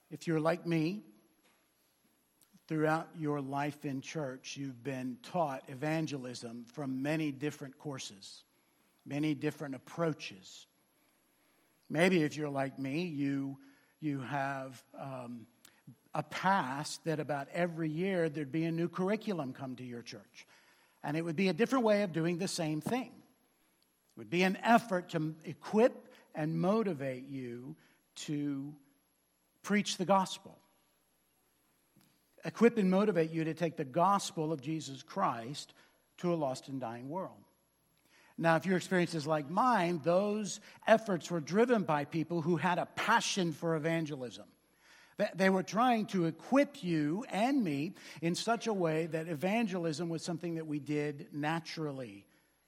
If you're like me, throughout your life in church, you've been taught evangelism from many different courses, many different approaches. Maybe if you're like me, you have a past that about every year there'd be a new curriculum come to your church. And it would be a different way of doing the same thing. It would be an effort to equip and motivate you to preach the gospel. Equip and motivate you to take the gospel of Jesus Christ to a lost and dying world. Now, if your experience is like mine, those efforts were driven by people who had a passion for evangelism. They were trying to equip you and me in such a way that evangelism was something that we did naturally.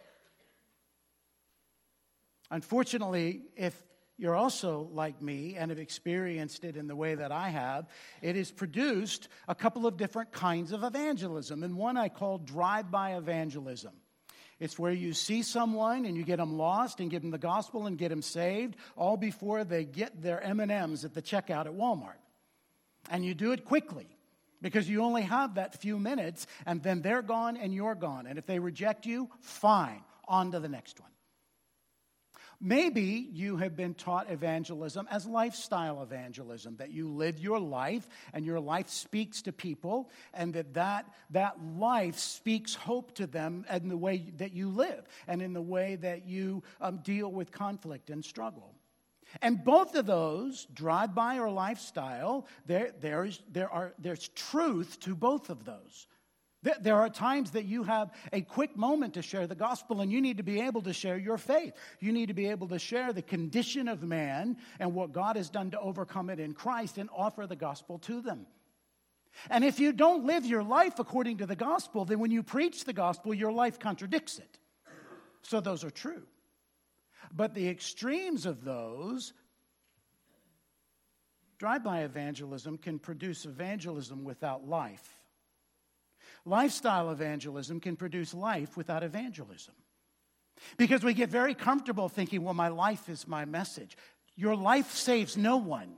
Unfortunately, if you're also like me and have experienced it in the way that I have, it has produced a couple of different kinds of evangelism. And one I call drive-by evangelism. It's where you see someone and you get them lost and give them the gospel and get them saved, all before they get their M&Ms at the checkout at Walmart. And you do it quickly because you only have that few minutes, and then they're gone and you're gone. And if they reject you, fine, on to the next one. Maybe you have been taught evangelism as lifestyle evangelism, that you live your life and your life speaks to people, and that life speaks hope to them in the way that you live and in the way that you deal with conflict and struggle. And both of those, drive-by or lifestyle, there's truth to both of those. There are times that you have a quick moment to share the gospel, and you need to be able to share your faith. You need to be able to share the condition of man and what God has done to overcome it in Christ and offer the gospel to them. And if you don't live your life according to the gospel, then when you preach the gospel, your life contradicts it. So those are true. But the extremes of those, drive-by evangelism can produce evangelism without life. Lifestyle evangelism can produce life without evangelism. Because we get very comfortable thinking, well, my life is my message. Your life saves no one.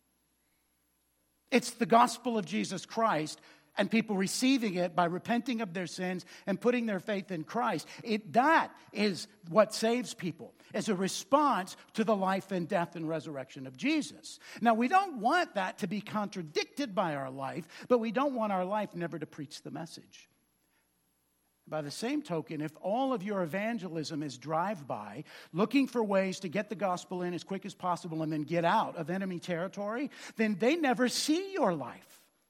It's the gospel of Jesus Christ and people receiving it by repenting of their sins and putting their faith in Christ. That is what saves people, as a response to the life and death and resurrection of Jesus. Now, we don't want that to be contradicted by our life, but we don't want our life never to preach the message. By the same token, if all of your evangelism is drive-by, looking for ways to get the gospel in as quick as possible and then get out of enemy territory, then they never see your life.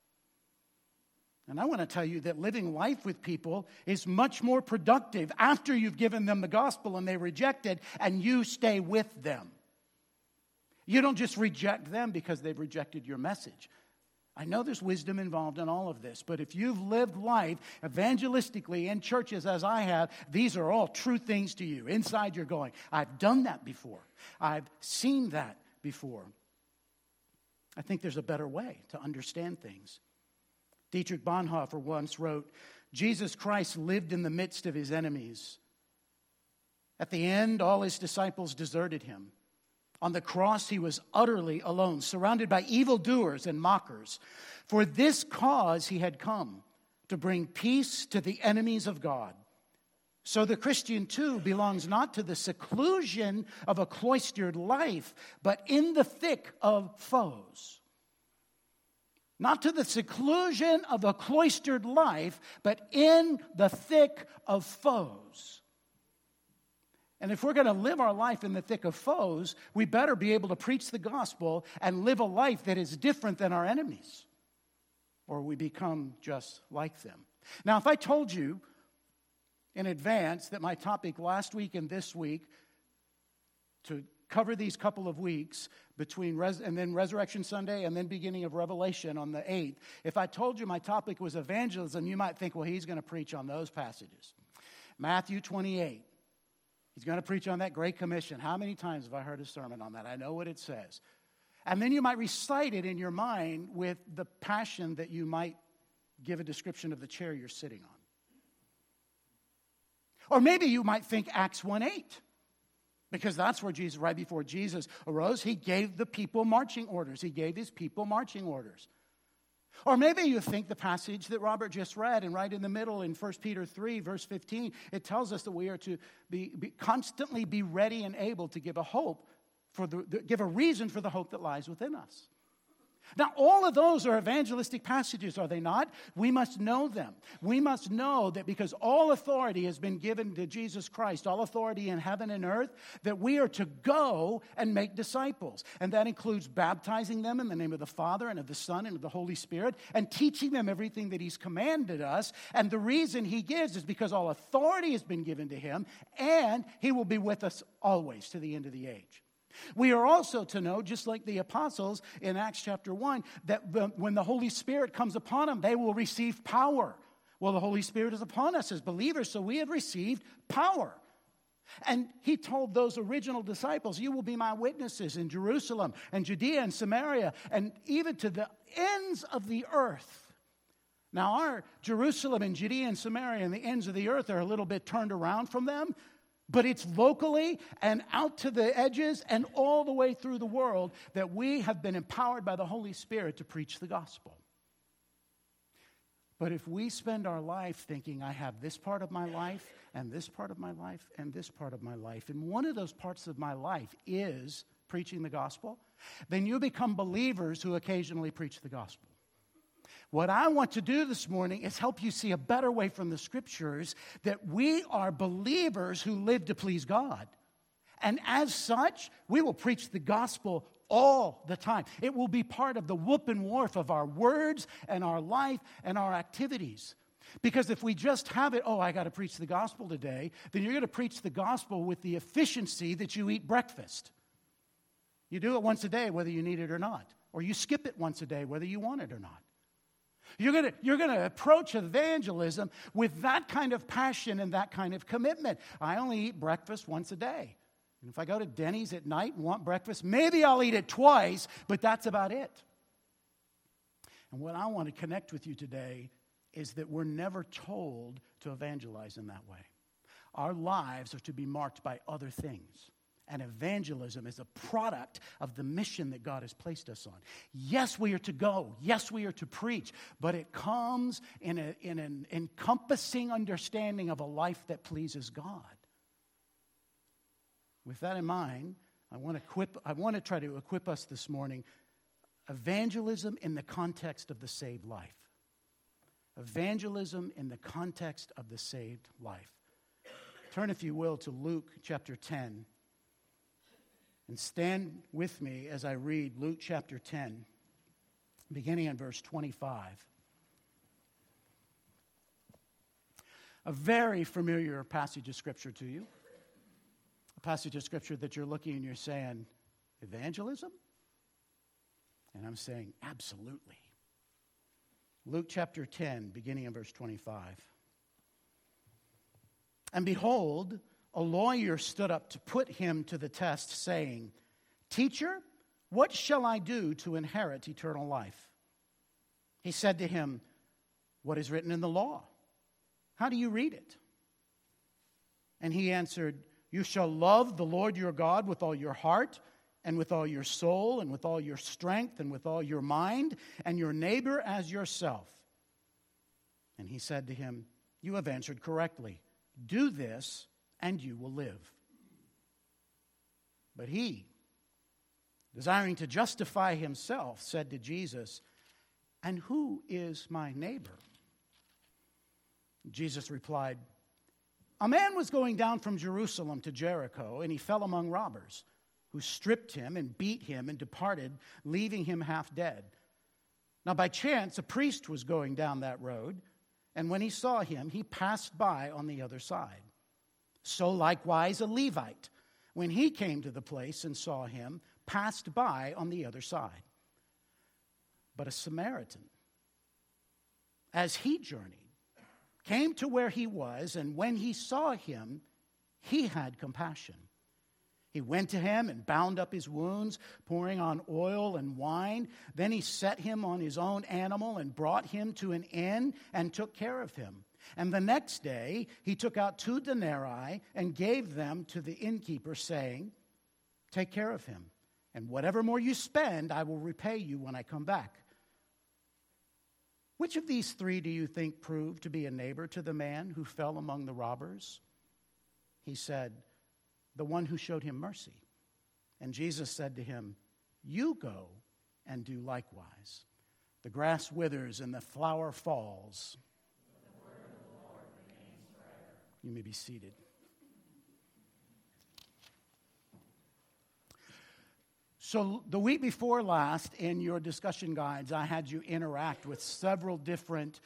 And I want to tell you that living life with people is much more productive after you've given them the gospel and they reject it and you stay with them. You don't just reject them because they've rejected your message. I know there's wisdom involved in all of this, but if you've lived life evangelistically in churches as I have, these are all true things to you. Inside you're going, I've done that before. I've seen that before. I think there's a better way to understand things. Dietrich Bonhoeffer once wrote, Jesus Christ lived in the midst of his enemies. At the end, all his disciples deserted him. On the cross, he was utterly alone, surrounded by evildoers and mockers. For this cause he had come, to bring peace to the enemies of God. So the Christian, too, belongs not to the seclusion of a cloistered life, but in the thick of foes. Not to the seclusion of a cloistered life, but in the thick of foes. And if we're going to live our life in the thick of foes, we better be able to preach the gospel and live a life that is different than our enemies, or we become just like them. Now, if I told you in advance that my topic last week and this week, to cover these couple of weeks between and then Resurrection Sunday and then beginning of Revelation on the 8th, if I told you my topic was evangelism, you might think, well, he's going to preach on those passages. Matthew 28. He's going to preach on that Great Commission. How many times have I heard a sermon on that? I know what it says. And then you might recite it in your mind with the passion that you might give a description of the chair you're sitting on. Or maybe you might think Acts 1:8. Because that's where Jesus, right before Jesus arose, he gave the people marching orders. He gave his people marching orders. Or maybe you think the passage that Robert just read, and right in the middle in 1 Peter 3, verse 15, it tells us that we are to constantly be ready and able to give a hope, give a reason for the hope that lies within us. Now, all of those are evangelistic passages, are they not? We must know them. We must know that because all authority has been given to Jesus Christ, all authority in heaven and earth, that we are to go and make disciples. And that includes baptizing them in the name of the Father and of the Son and of the Holy Spirit and teaching them everything that he's commanded us. And the reason he gives is because all authority has been given to him, and he will be with us always to the end of the age. We are also to know, just like the apostles in Acts chapter 1, that when the Holy Spirit comes upon them, they will receive power. Well, the Holy Spirit is upon us as believers, so we have received power. And he told those original disciples, you will be my witnesses in Jerusalem and Judea and Samaria and even to the ends of the earth. Now, our Jerusalem and Judea and Samaria and the ends of the earth are a little bit turned around from them. But it's locally and out to the edges and all the way through the world that we have been empowered by the Holy Spirit to preach the gospel. But if we spend our life thinking, I have this part of my life and this part of my life and this part of my life, and one of those parts of my life is preaching the gospel, then you become believers who occasionally preach the gospel. What I want to do this morning is help you see a better way from the Scriptures that we are believers who live to please God. And as such, we will preach the gospel all the time. It will be part of the whoop and wharf of our words and our life and our activities. Because if we just have it, I got to preach the gospel today, then you're going to preach the gospel with the efficiency that you eat breakfast. You do it once a day, whether you need it or not. Or you skip it once a day, whether you want it or not. You're going to approach evangelism with that kind of passion and that kind of commitment. I only eat breakfast once a day. And if I go to Denny's at night and want breakfast, maybe I'll eat it twice, but that's about it. And what I want to connect with you today is that we're never told to evangelize in that way. Our lives are to be marked by other things. And evangelism is a product of the mission that God has placed us on. Yes, we are to go. Yes, we are to preach. But it comes in an encompassing understanding of a life that pleases God. With that in mind, I want to try to equip us this morning. Evangelism in the context of the saved life. Evangelism in the context of the saved life. Turn, if you will, to Luke chapter 10. And stand with me as I read Luke chapter 10, beginning in verse 25. A very familiar passage of Scripture to you. A passage of Scripture that you're looking and you're saying, evangelism? And I'm saying, absolutely. Luke chapter 10, beginning in verse 25. And behold, a lawyer stood up to put him to the test, saying, Teacher, what shall I do to inherit eternal life? He said to him, What is written in the law? How do you read it? And he answered, You shall love the Lord your God with all your heart, and with all your soul, and with all your strength, and with all your mind, and your neighbor as yourself. And he said to him, You have answered correctly. Do this, and you will live. But he, desiring to justify himself, said to Jesus, And who is my neighbor? Jesus replied, A man was going down from Jerusalem to Jericho, and he fell among robbers, who stripped him and beat him and departed, leaving him half dead. Now by chance a priest was going down that road, and when he saw him, he passed by on the other side. So likewise a Levite, when he came to the place and saw him, passed by on the other side. But a Samaritan, as he journeyed, came to where he was, and when he saw him, he had compassion. He went to him and bound up his wounds, pouring on oil and wine. Then he set him on his own animal and brought him to an inn and took care of him. And the next day he took out 2 denarii and gave them to the innkeeper, saying, take care of him, and whatever more you spend, I will repay you when I come back. Which of these 3 do you think proved to be a neighbor to the man who fell among the robbers? He said, the one who showed him mercy. And Jesus said to him, you go and do likewise. The grass withers and the flower falls. The word of the Lord remains forever. You may be seated. So the week before last, in your discussion guides, I had you interact with several different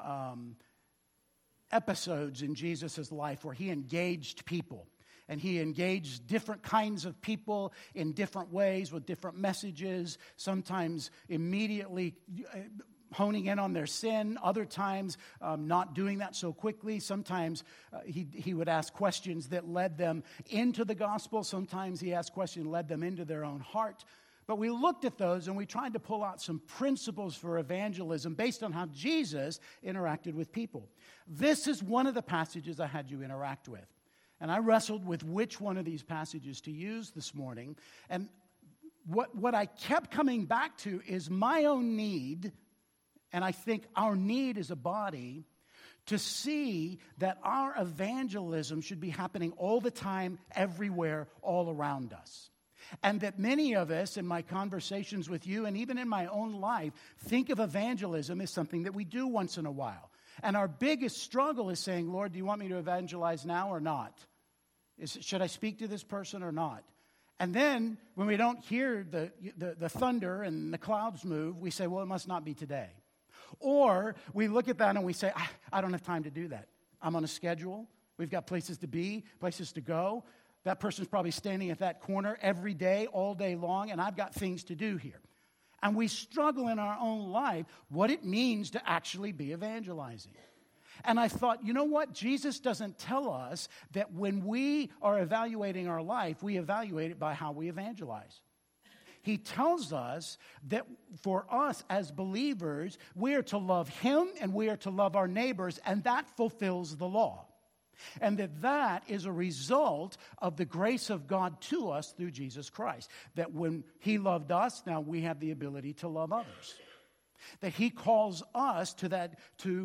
episodes in Jesus' life where he engaged people. And he engaged different kinds of people in different ways with different messages, sometimes immediately honing in on their sin, other times not doing that so quickly. Sometimes he would ask questions that led them into the gospel. Sometimes he asked questions that led them into their own heart. But we looked at those and we tried to pull out some principles for evangelism based on how Jesus interacted with people. This is one of the passages I had you interact with. And I wrestled with which one of these passages to use this morning. And what I kept coming back to is my own need, and I think our need as a body, to see that our evangelism should be happening all the time, everywhere, all around us. And that many of us, in my conversations with you and even in my own life, think of evangelism as something that we do once in a while. And our biggest struggle is saying, Lord, do you want me to evangelize now or not? Should I speak to this person or not? And then when we don't hear the thunder and the clouds move, we say, well, it must not be today. Or we look at that and we say, I don't have time to do that. I'm on a schedule. We've got places to be, places to go. That person's probably standing at that corner every day, all day long, and I've got things to do here. And we struggle in our own life what it means to actually be evangelizing. And I thought, you know what? Jesus doesn't tell us that when we are evaluating our life, we evaluate it by how we evangelize. He tells us that for us as believers, we are to love him and we are to love our neighbors, and that fulfills the law. And that is a result of the grace of God to us through Jesus Christ. That when he loved us, now we have the ability to love others. That he calls us to that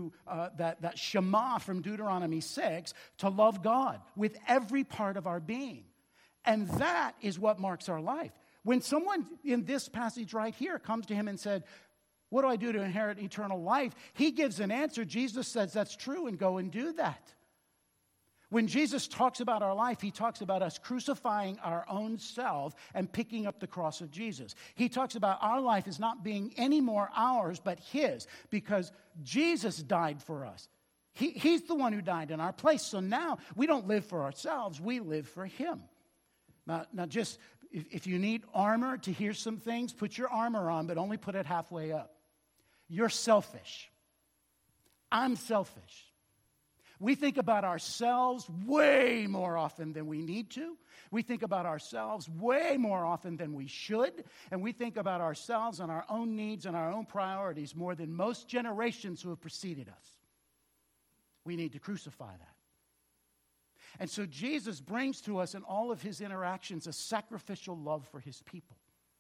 Shema from Deuteronomy 6 to love God with every part of our being. And that is what marks our life. When someone in this passage right here comes to him and said, what do I do to inherit eternal life? He gives an answer. Jesus says that's true, and go and do that. When Jesus talks about our life, he talks about us crucifying our own self and picking up the cross of Jesus. He talks about our life as not being any more ours but his, because Jesus died for us. He's the one who died in our place. So now we don't live for ourselves, we live for him. Now just, if you need armor to hear some things, put your armor on, but only put it halfway up. You're selfish. I'm selfish. We think about ourselves way more often than we need to. We think about ourselves way more often than we should. And we think about ourselves and our own needs and our own priorities more than most generations who have preceded us. We need to crucify that. And so Jesus brings to us in all of his interactions a sacrificial love for his people.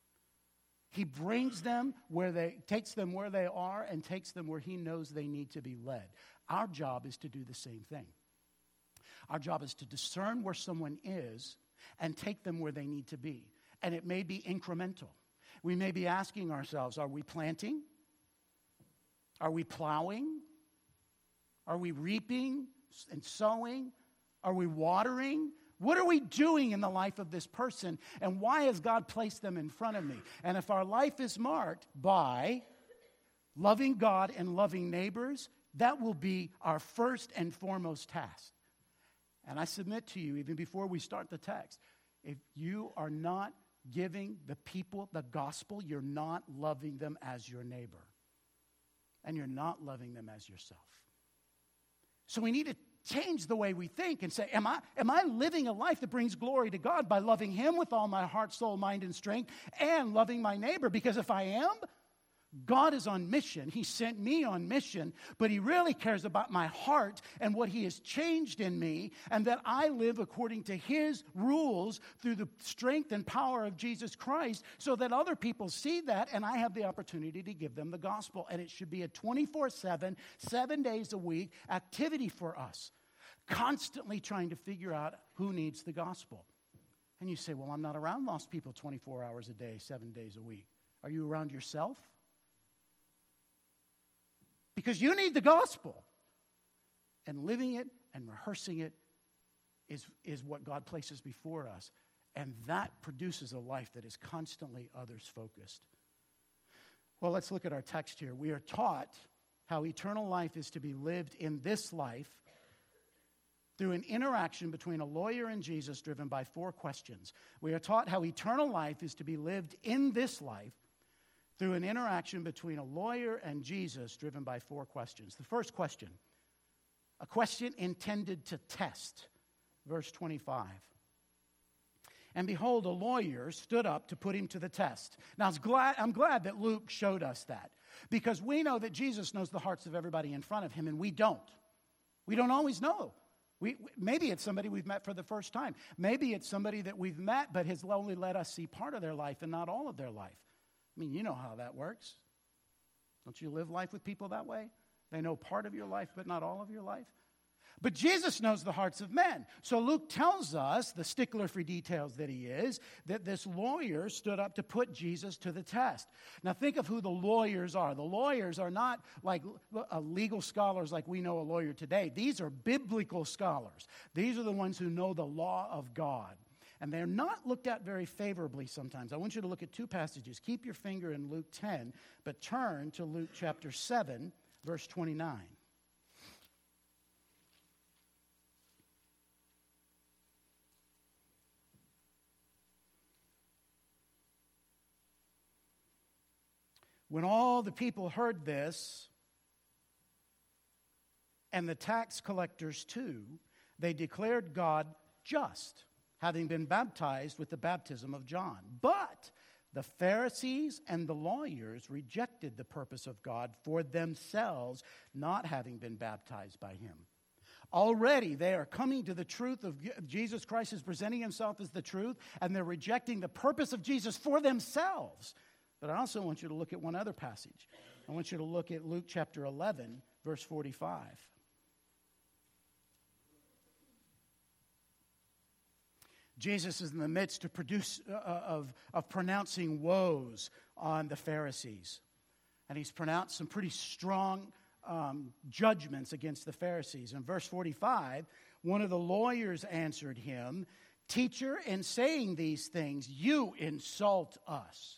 He brings them takes them where they are and takes them where he knows they need to be led. Our job is to do the same thing. Our job is to discern where someone is and take them where they need to be. And it may be incremental. We may be asking ourselves, are we planting? Are we plowing? Are we reaping and sowing? Are we watering? What are we doing in the life of this person? And why has God placed them in front of me? And if our life is marked by loving God and loving neighbors, that will be our first and foremost task. And I submit to you, even before we start the text, if you are not giving the people the gospel, you're not loving them as your neighbor. And you're not loving them as yourself. So we need to change the way we think and say, am I living a life that brings glory to God by loving him with all my heart, soul, mind, and strength, and loving my neighbor? Because if I am, God is on mission. He sent me on mission, but He really cares about my heart and what He has changed in me, and that I live according to His rules through the strength and power of Jesus Christ, so that other people see that, and I have the opportunity to give them the gospel. And it should be a 24/7, 7 days a week activity for us, constantly trying to figure out who needs the gospel. And you say, well, I'm not around lost people 24 hours a day, 7 days a week. Are you around yourself? Because you need the gospel. And living it and rehearsing it is what God places before us. And that produces a life that is constantly others-focused. Well, let's look at our text here. We are taught how eternal life is to be lived in this life through an interaction between a lawyer and Jesus driven by 4 questions. We are taught how eternal life is to be lived in this life through an interaction between a lawyer and Jesus driven by 4 questions. The first question, a question intended to test. Verse 25. And behold, a lawyer stood up to put him to the test. Now, I'm glad that Luke showed us that, because we know that Jesus knows the hearts of everybody in front of him, and we don't. We don't always know. Maybe it's somebody we've met for the first time. Maybe it's somebody that we've met but has only let us see part of their life and not all of their life. I mean, you know how that works. Don't you live life with people that way? They know part of your life but not all of your life. But Jesus knows the hearts of men. So Luke tells us, the stickler for details that he is, that this lawyer stood up to put Jesus to the test. Now think of who the lawyers are. The lawyers are not like legal scholars like we know a lawyer today. These are biblical scholars. These are the ones who know the law of God. And they're not looked at very favorably sometimes. I want you to look at 2 passages. Keep your finger in Luke 10, but turn to Luke chapter 7, verse 29. When all the people heard this, and the tax collectors too, they declared God just, having been baptized with the baptism of John. But the Pharisees and the lawyers rejected the purpose of God for themselves, not having been baptized by him. Already they are coming to the truth of Jesus Christ is presenting himself as the truth, and they're rejecting the purpose of Jesus for themselves. But I also want you to look at one other passage. I want you to look at Luke chapter 11, verse 45. Jesus is in the midst of pronouncing woes on the Pharisees. And he's pronounced some pretty strong judgments against the Pharisees. In verse 45, one of the lawyers answered him, "Teacher, in saying these things, you insult us."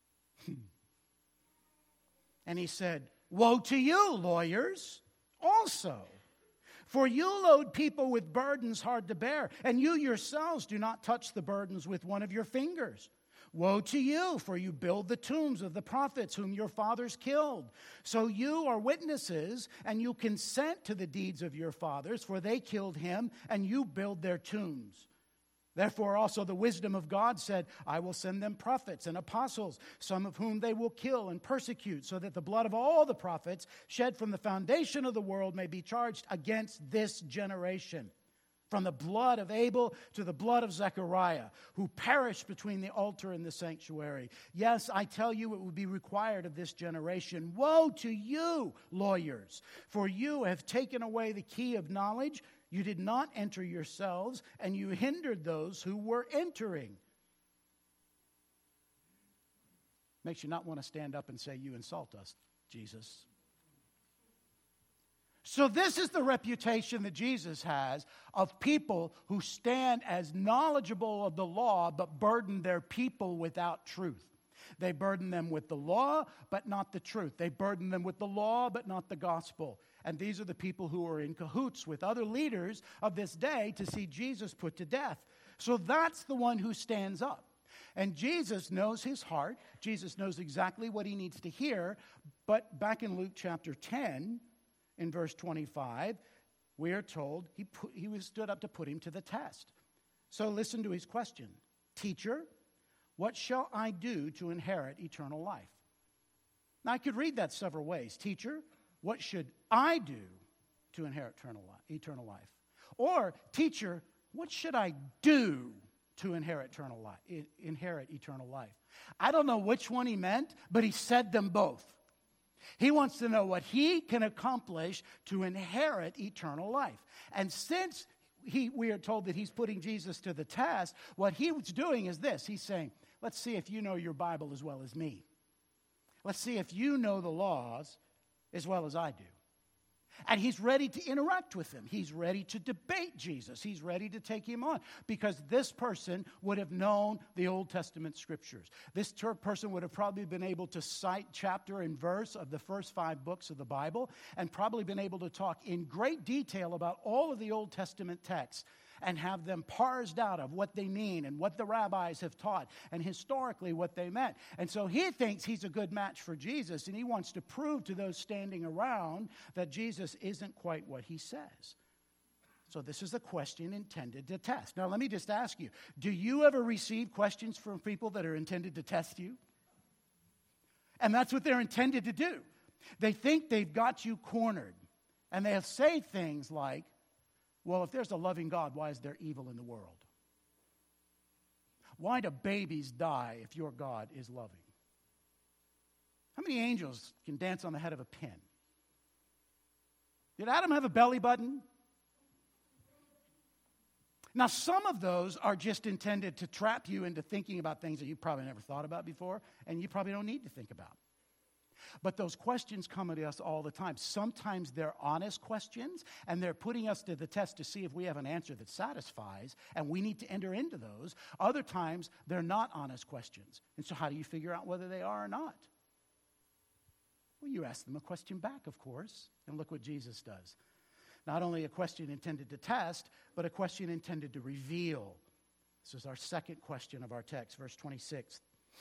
And he said, "Woe to you, lawyers, also. For you load people with burdens hard to bear, and you yourselves do not touch the burdens with one of your fingers. Woe to you, for you build the tombs of the prophets whom your fathers killed. So you are witnesses, and you consent to the deeds of your fathers, for they killed him, and you build their tombs. Therefore also the wisdom of God said, I will send them prophets and apostles, some of whom they will kill and persecute, so that the blood of all the prophets shed from the foundation of the world may be charged against this generation. From the blood of Abel to the blood of Zechariah, who perished between the altar and the sanctuary. Yes, I tell you, it will be required of this generation. Woe to you, lawyers, for you have taken away the key of knowledge. You did not enter yourselves, and you hindered those who were entering." Makes you not want to stand up and say, "You insult us, Jesus." So this is the reputation that Jesus has of people who stand as knowledgeable of the law, but burden their people without truth. They burden them with the law, but not the truth. They burden them with the law, but not the gospel. And these are the people who are in cahoots with other leaders of this day to see Jesus put to death. So that's the one who stands up. And Jesus knows his heart. Jesus knows exactly what he needs to hear. But back in Luke chapter 10, in verse 25, we are told he was stood up to put him to the test. So listen to his question. "Teacher, what shall I do to inherit eternal life?" Now, I could read that several ways. Teacher, what should I do to inherit eternal life? Or, teacher, what should I do to inherit eternal life? I don't know which one he meant, but he said them both. He wants to know what he can accomplish to inherit eternal life. And since we are told that he's putting Jesus to the test, what he was doing is this. He's saying, let's see if you know your Bible as well as me. Let's see if you know the laws as well as I do. And he's ready to interact with him. He's ready to debate Jesus. He's ready to take him on because this person would have known the Old Testament scriptures. This person would have probably been able to cite chapter and verse of the first 5 books of the Bible and probably been able to talk in great detail about all of the Old Testament texts and have them parsed out of what they mean and what the rabbis have taught and historically what they meant. And so he thinks he's a good match for Jesus, and he wants to prove to those standing around that Jesus isn't quite what he says. So this is a question intended to test. Now, let me just ask you, do you ever receive questions from people that are intended to test you? And that's what they're intended to do. They think they've got you cornered, and they'll say things like, well, if there's a loving God, why is there evil in the world? Why do babies die if your God is loving? How many angels can dance on the head of a pin? Did Adam have a belly button? Now, some of those are just intended to trap you into thinking about things that you probably never thought about before, and you probably don't need to think about. But those questions come at us all the time. Sometimes they're honest questions, and they're putting us to the test to see if we have an answer that satisfies, and we need to enter into those. Other times, they're not honest questions. And so how do you figure out whether they are or not? Well, you ask them a question back, of course, and look what Jesus does. Not only a question intended to test, but a question intended to reveal. This is our second question of our text, verse 26.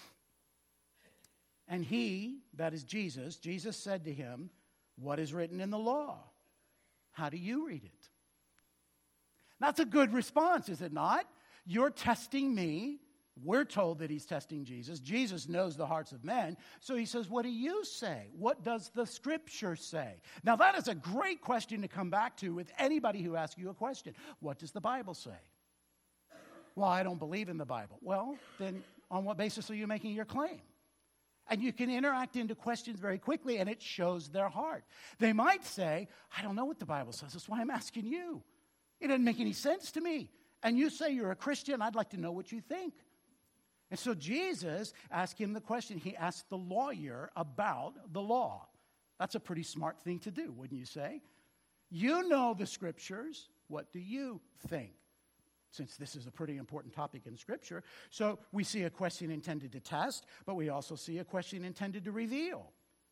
And he, that is Jesus said to him, what is written in the law? How do you read it? That's a good response, is it not? You're testing me. We're told that he's testing Jesus. Jesus knows the hearts of men. So he says, what do you say? What does the scripture say? Now that is a great question to come back to with anybody who asks you a question. What does the Bible say? Well, I don't believe in the Bible. Well, then on what basis are you making your claim? And you can interact into questions very quickly, and it shows their heart. They might say, I don't know what the Bible says. That's why I'm asking you. It doesn't make any sense to me. And you say you're a Christian. I'd like to know what you think. And so Jesus asked him the question. He asked the lawyer about the law. That's a pretty smart thing to do, wouldn't you say? You know the scriptures. What do you think? Since this is a pretty important topic in Scripture. So we see a question intended to test, but we also see a question intended to reveal.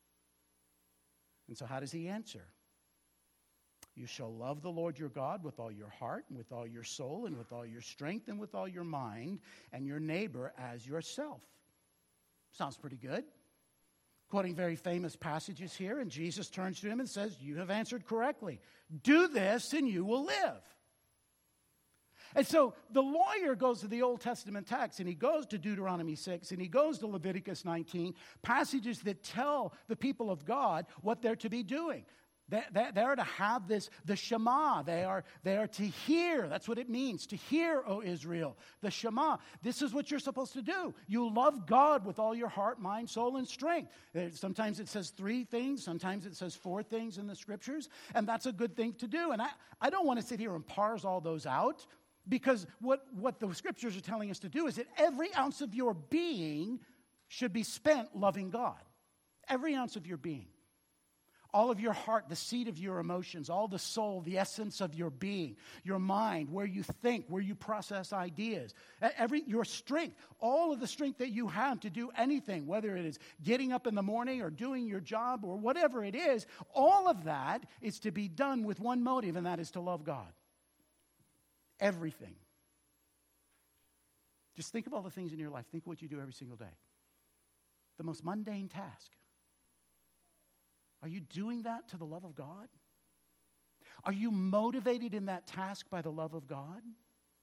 And so how does he answer? You shall love the Lord your God with all your heart, and with all your soul, and with all your strength, and with all your mind, and your neighbor as yourself. Sounds pretty good. Quoting very famous passages here, and Jesus turns to him and says, you have answered correctly. Do this, and you will live. And so the lawyer goes to the Old Testament text, and he goes to Deuteronomy 6, and he goes to Leviticus 19, passages that tell the people of God what they're to be doing. They're to have the Shema. They are to hear. That's what it means, to hear, O Israel, the Shema. This is what you're supposed to do. You love God with all your heart, mind, soul, and strength. Sometimes it says 3 things. Sometimes it says 4 things in the Scriptures, and that's a good thing to do. And I don't want to sit here and parse all those out. Because what the Scriptures are telling us to do is that every ounce of your being should be spent loving God. Every ounce of your being. All of your heart, the seat of your emotions, all the soul, the essence of your being, your mind, where you think, where you process ideas, your strength, all of the strength that you have to do anything, whether it is getting up in the morning or doing your job or whatever it is, all of that is to be done with one motive, and that is to love God. Everything. Just think of all the things in your life. Think of what you do every single day. The most mundane task. Are you doing that to the love of God? Are you motivated in that task by the love of God?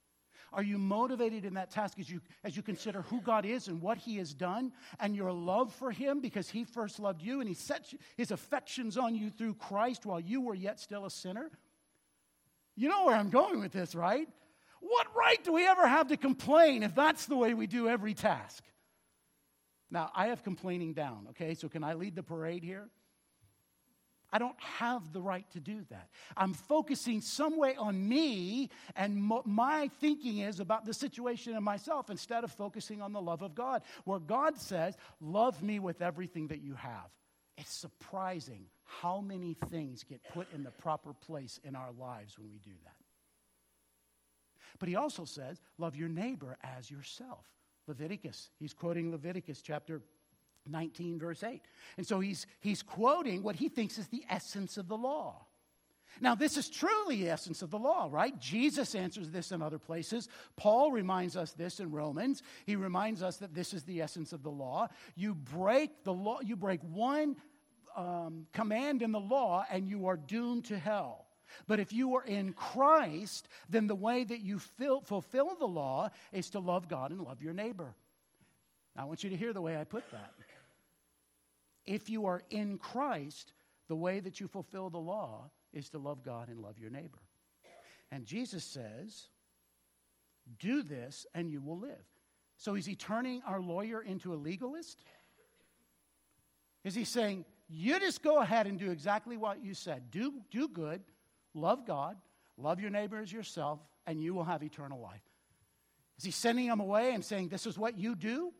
Are you motivated in that task as you consider who God is and what he has done and your love for him because he first loved you and he set his affections on you through Christ while you were yet still a sinner? You know where I'm going with this, right? What right do we ever have to complain if that's the way we do every task? Now, I have complaining down, okay? So can I lead the parade here? I don't have the right to do that. I'm focusing some way on me and my thinking is about the situation and myself instead of focusing on the love of God, where God says, love me with everything that you have. It's surprising how many things get put in the proper place in our lives when we do that. But he also says, love your neighbor as yourself. Leviticus, he's quoting Leviticus chapter 19, verse 8. And so he's quoting what he thinks is the essence of the law. Now, this is truly the essence of the law, right? Jesus answers this in other places. Paul reminds us this in Romans. He reminds us that this is the essence of the law. You break the law, you break one command in the law, and you are doomed to hell. But if you are in Christ, then the way that you fulfill the law is to love God and love your neighbor. Now, I want you to hear the way I put that. If you are in Christ, the way that you fulfill the law is to love God and love your neighbor. And Jesus says, do this and you will live. So is he turning our lawyer into a legalist? Is he saying, you just go ahead and do exactly what you said. Do good, love God, love your neighbor as yourself, and you will have eternal life. Is he sending them away and saying, this is what you do?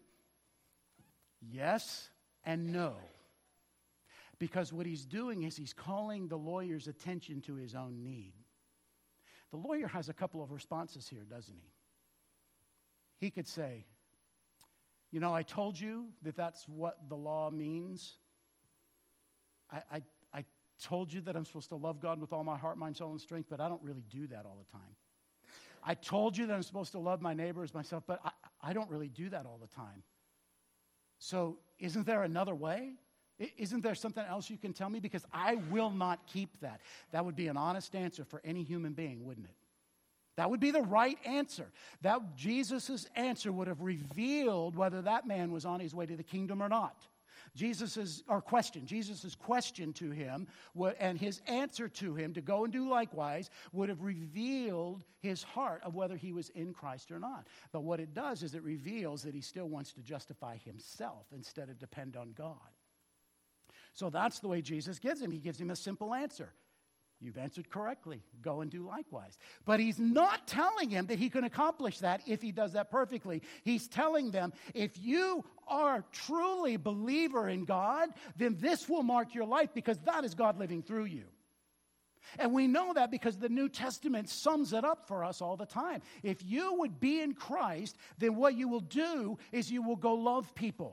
Yes and no. Because what he's doing is he's calling the lawyer's attention to his own need. The lawyer has a couple of responses here, doesn't he? He could say, you know, I told you that that's what the law means. I told you that I'm supposed to love God with all my heart, mind, soul, and strength, but I don't really do that all the time. I told you that I'm supposed to love my neighbor as myself, but I don't really do that all the time. So isn't there another way? Isn't there something else you can tell me? Because I will not keep that. That would be an honest answer for any human being, wouldn't it? That would be the right answer. That Jesus' answer would have revealed whether that man was on his way to the kingdom or not. Jesus' question to him and his answer to him to go and do likewise would have revealed his heart of whether he was in Christ or not. But what it does is it reveals that he still wants to justify himself instead of depend on God. So that's the way Jesus gives him. He gives him a simple answer. You've answered correctly. Go and do likewise. But he's not telling him that he can accomplish that if he does that perfectly. He's telling them, if you are truly a believer in God, then this will mark your life because that is God living through you. And we know that because the New Testament sums it up for us all the time. If you would be in Christ, then what you will do is you will go love people.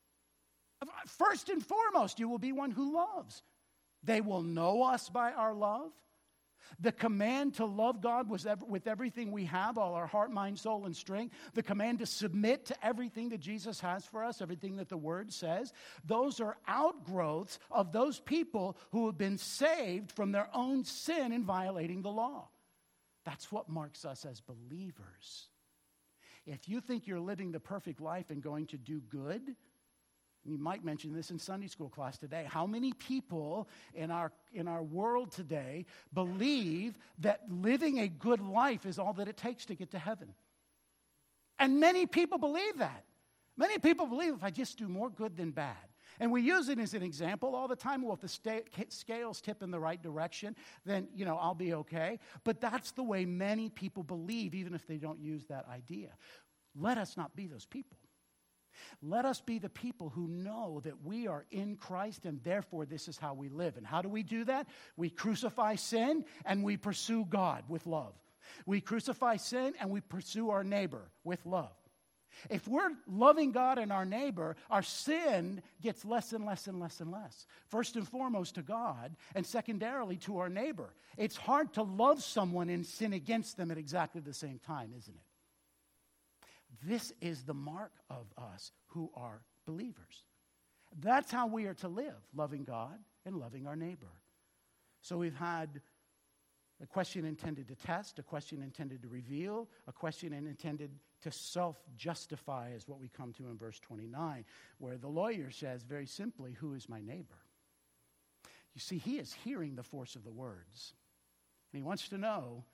First and foremost, you will be one who loves. They will know us by our love. The command to love God was with everything we have, all our heart, mind, soul, and strength. The command to submit to everything that Jesus has for us, everything that the Word says. Those are outgrowths of those people who have been saved from their own sin in violating the law. That's what marks us as believers. If you think you're living the perfect life and going to do good, you might mention this in Sunday school class today. How many people in our world today believe that living a good life is all that it takes to get to heaven? And many people believe that. Many people believe if I just do more good than bad. And we use it as an example all the time. Well, if the scales tip in the right direction, then, I'll be okay. But that's the way many people believe, even if they don't use that idea. Let us not be those people. Let us be the people who know that we are in Christ and therefore this is how we live. And how do we do that? We crucify sin and we pursue God with love. We crucify sin and we pursue our neighbor with love. If we're loving God and our neighbor, our sin gets less and less and less and less. First and foremost to God and secondarily to our neighbor. It's hard to love someone and sin against them at exactly the same time, isn't it? This is the mark of us who are believers. That's how we are to live, loving God and loving our neighbor. So we've had A question intended to test, a question intended to reveal, a question intended to self-justify is what we come to in verse 29, where the lawyer says very simply, who is my neighbor? You see, he is hearing the force of the words. And he wants to know,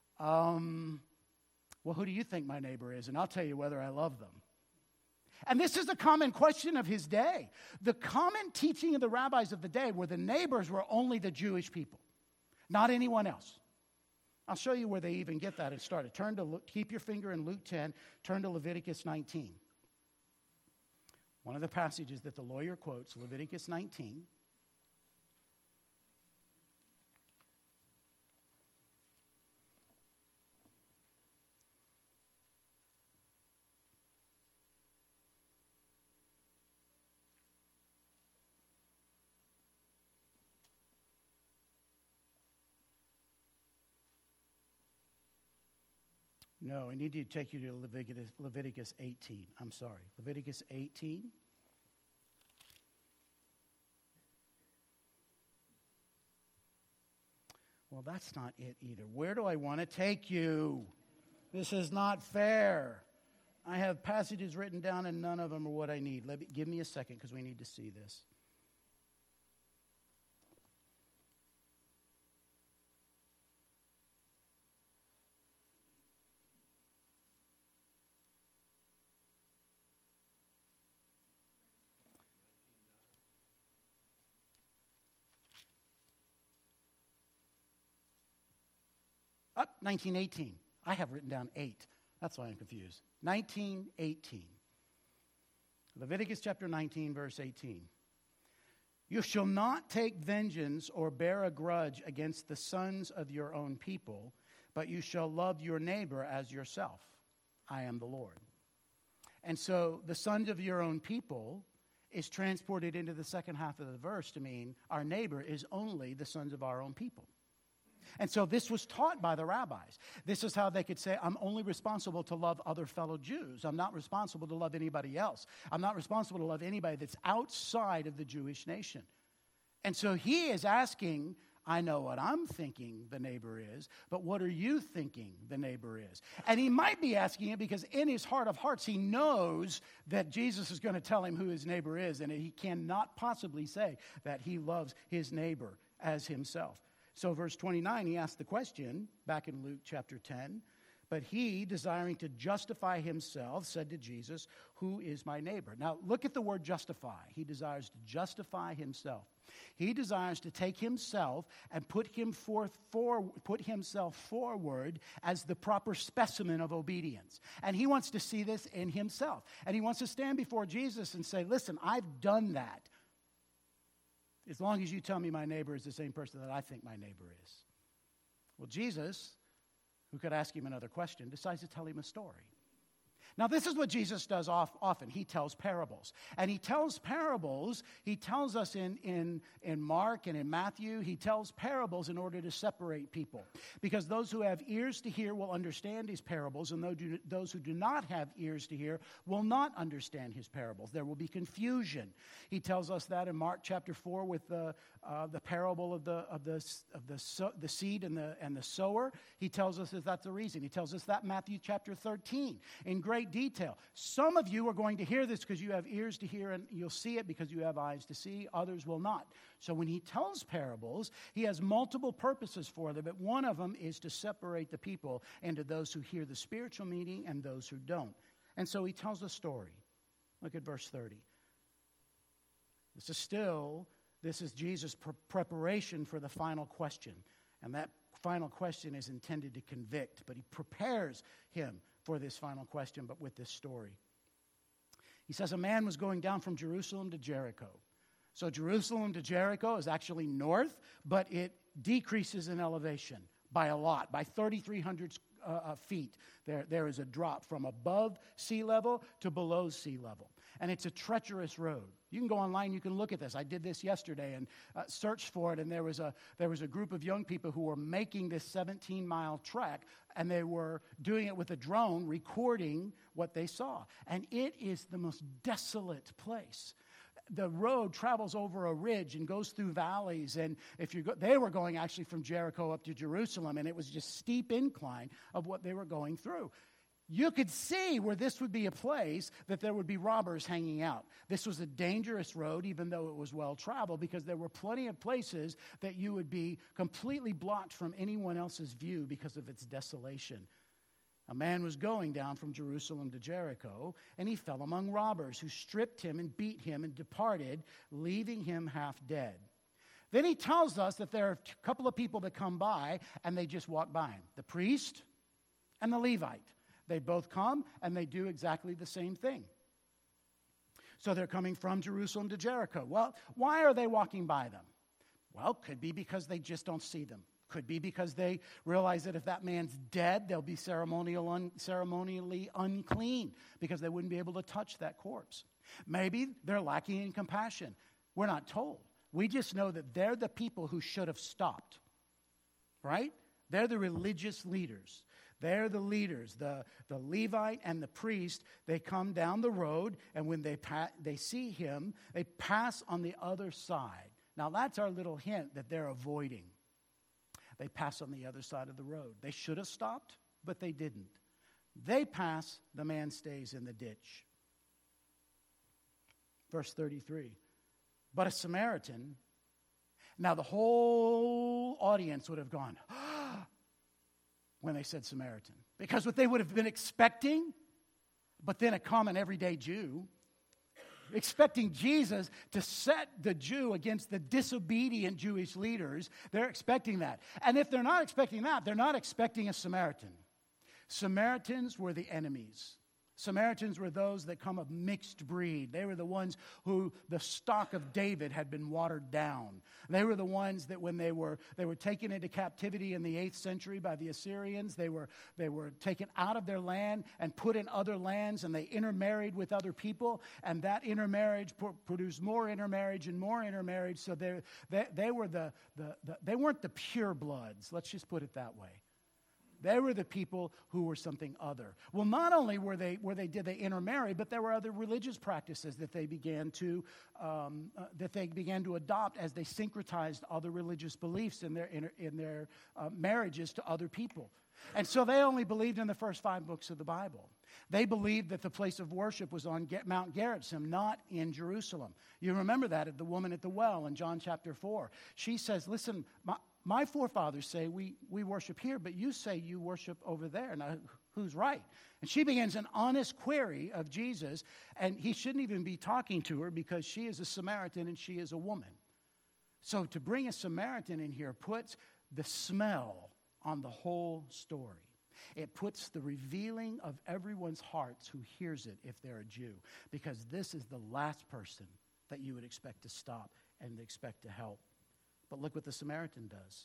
well, who do you think my neighbor is? And I'll tell you whether I love them. And this is a common question of his day. The common teaching of the rabbis of the day were the neighbors were only the Jewish people, not anyone else. I'll show you where they even get that and started. Keep your finger in Luke 10, turn to Leviticus 19. One of the passages that the lawyer quotes, Leviticus 19. No, I need to take you to Leviticus 18. I'm sorry. Leviticus 18. Well, that's not it either. Where do I want to take you? This is not fair. I have passages written down and none of them are what I need. Give me a second because we need to see this. Up, 1918. I have written down 8. That's why I'm confused. 1918. Leviticus chapter 19, verse 18. You shall not take vengeance or bear a grudge against the sons of your own people, but you shall love your neighbor as yourself. I am the Lord. And so the sons of your own people is transported into the second half of the verse to mean our neighbor is only the sons of our own people. And so this was taught by the rabbis. This is how they could say, I'm only responsible to love other fellow Jews. I'm not responsible to love anybody else. I'm not responsible to love anybody that's outside of the Jewish nation. And so he is asking, I know what I'm thinking the neighbor is, but what are you thinking the neighbor is? And he might be asking it because in his heart of hearts, he knows that Jesus is going to tell him who his neighbor is, and he cannot possibly say that he loves his neighbor as himself. So verse 29, he asked the question, back in Luke chapter 10, but he, desiring to justify himself, said to Jesus, who is my neighbor? Now, look at the word justify. He desires to justify himself. He desires to take himself and put himself forward as the proper specimen of obedience. And he wants to see this in himself. And he wants to stand before Jesus and say, listen, I've done that. As long as you tell me my neighbor is the same person that I think my neighbor is. Well, Jesus, who could ask him another question, decides to tell him a story. Now, this is what Jesus does often. He tells parables. And he tells parables, he tells us in Mark and in Matthew, he tells parables in order to separate people. Because those who have ears to hear will understand his parables, and those who do not have ears to hear will not understand his parables. There will be confusion. He tells us that in Mark chapter 4 with the parable of the seed and the sower. He tells us that that's the reason. He tells us that in Matthew chapter 13 in great detail. Some of you are going to hear this because you have ears to hear, and you'll see it because you have eyes to see. Others will not. So when he tells parables, he has multiple purposes for them, but one of them is to separate the people into those who hear the spiritual meaning and those who don't. And so he tells a story. Look at verse 30. This is Jesus' preparation for the final question. And that final question is intended to convict, but he prepares him for this final question, but with this story. He says a man was going down from Jerusalem to Jericho. So Jerusalem to Jericho is actually north, but it decreases in elevation by a lot, by 3,300 feet. There is a drop from above sea level to below sea level. And it's a treacherous road. You can go online, you can look at this. I did this yesterday and searched for it, and there was a group of young people who were making this 17-mile trek, and they were doing it with a drone, recording what they saw. And it is the most desolate place. the road travels over a ridge and goes through valleys. And they were going actually from Jericho up to Jerusalem, and it was just steep incline of what they were going through. You could see where this would be a place that there would be robbers hanging out. This was a dangerous road, even though it was well-traveled, because there were plenty of places that you would be completely blocked from anyone else's view because of its desolation. A man was going down from Jerusalem to Jericho, and he fell among robbers who stripped him and beat him and departed, leaving him half dead. Then he tells us that there are a couple of people that come by, and they just walk by him. The priest and the Levite. They both come, and they do exactly the same thing. So they're coming from Jerusalem to Jericho. Well, why are they walking by them? Well, could be because they just don't see them. Could be because they realize that if that man's dead, they'll be ceremonially unclean because they wouldn't be able to touch that corpse. Maybe they're lacking in compassion. We're not told. We just know that they're the people who should have stopped, right? They're the religious leaders. They're the leaders, the Levite and the priest. They come down the road, and when they see him, they pass on the other side. Now, that's our little hint that they're avoiding. They pass on the other side of the road. They should have stopped, but they didn't. They pass, the man stays in the ditch. Verse 33, but a Samaritan, now the whole audience would have gone, when they said Samaritan. Because what they would have been expecting, but then a common everyday Jew, expecting Jesus to set the Jew against the disobedient Jewish leaders, they're expecting that. And if they're not expecting that, they're not expecting a Samaritan. Samaritans were the enemies. Samaritans were those that come of mixed breed. They were the ones who the stock of David had been watered down. They were the ones that when they were taken into captivity in the 8th century by the Assyrians, they were taken out of their land and put in other lands, and they intermarried with other people, and that intermarriage produced more intermarriage and more intermarriage. So they were they weren't the pure bloods. Let's just put it that way. They were the people who were something other. Well, not only did they intermarry, but there were other religious practices that they began to adopt as they syncretized other religious beliefs in their marriages to other people. And so they only believed in the first 5 books of the Bible. They believed that the place of worship was on Mount Gerizim, not in Jerusalem. You remember that at the woman at the well in John chapter 4. She says, listen, my forefathers say we worship here, but you say you worship over there. Now, who's right? And she begins an honest query of Jesus, and he shouldn't even be talking to her because she is a Samaritan and she is a woman. So to bring a Samaritan in here puts the smell on the whole story. It puts the revealing of everyone's hearts who hears it if they're a Jew, because this is the last person that you would expect to stop and expect to help. But look what the Samaritan does.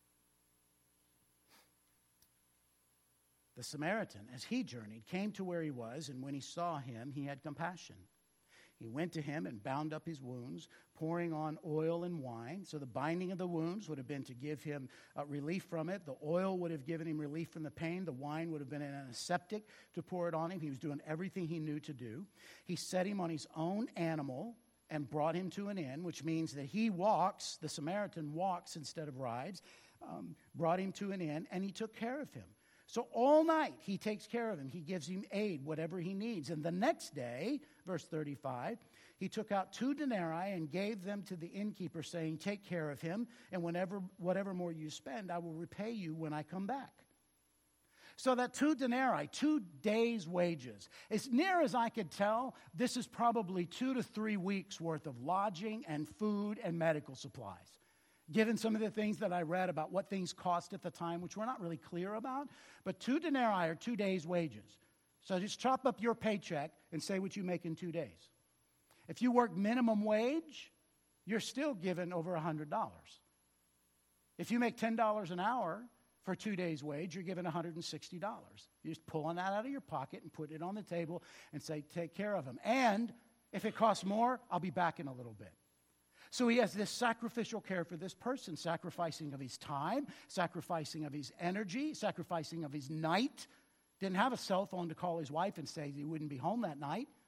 The Samaritan, as he journeyed, came to where he was, and when he saw him, he had compassion. He went to him and bound up his wounds, pouring on oil and wine. So the binding of the wounds would have been to give him relief from it. The oil would have given him relief from the pain. The wine would have been an antiseptic to pour it on him. He was doing everything he knew to do. He set him on his own animal and brought him to an inn, which means that he walks, the Samaritan walks instead of rides, brought him to an inn, and he took care of him. So all night he takes care of him. He gives him aid, whatever he needs. And the next day, verse 35, he took out 2 denarii and gave them to the innkeeper, saying, take care of him, and whatever more you spend, I will repay you when I come back. So that 2 denarii, 2 days' wages, as near as I could tell, this is probably 2 to 3 weeks' worth of lodging and food and medical supplies. Given some of the things that I read about what things cost at the time, which we're not really clear about, but 2 denarii are 2 days' wages. So just chop up your paycheck and say what you make in 2 days. If you work minimum wage, you're still given over $100. If you make $10 an hour for 2 days' wage, you're given $160. You're just pulling that out of your pocket and putting it on the table and say, take care of him. And if it costs more, I'll be back in a little bit. So he has this sacrificial care for this person, sacrificing of his time, sacrificing of his energy, sacrificing of his night. Didn't have a cell phone to call his wife and say he wouldn't be home that night.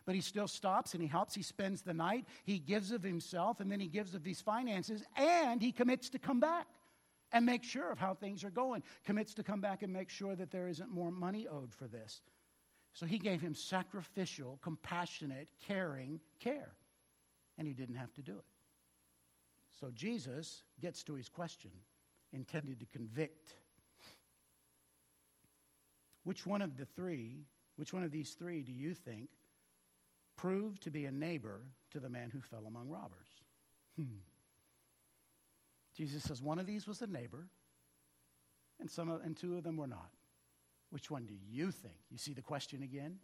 But he still stops and he helps. He spends the night. He gives of himself, and then he gives of these finances, and he commits to come back and make sure of how things are going. Commits to come back and make sure that there isn't more money owed for this. So he gave him sacrificial, compassionate, caring care. And he didn't have to do it. So Jesus gets to his question, intended to convict. Which one of these three do you think proved to be a neighbor to the man who fell among robbers? Jesus says one of these was a neighbor, and two of them were not. Which one do you think? You see the question again?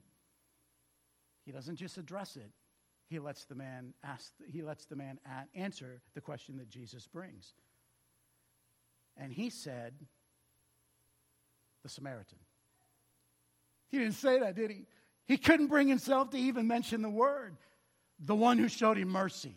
He doesn't just address it. He lets the man answer the question that Jesus brings. And he said, the Samaritan. He didn't say that, did he? He couldn't bring himself to even mention the word. The one who showed him mercy.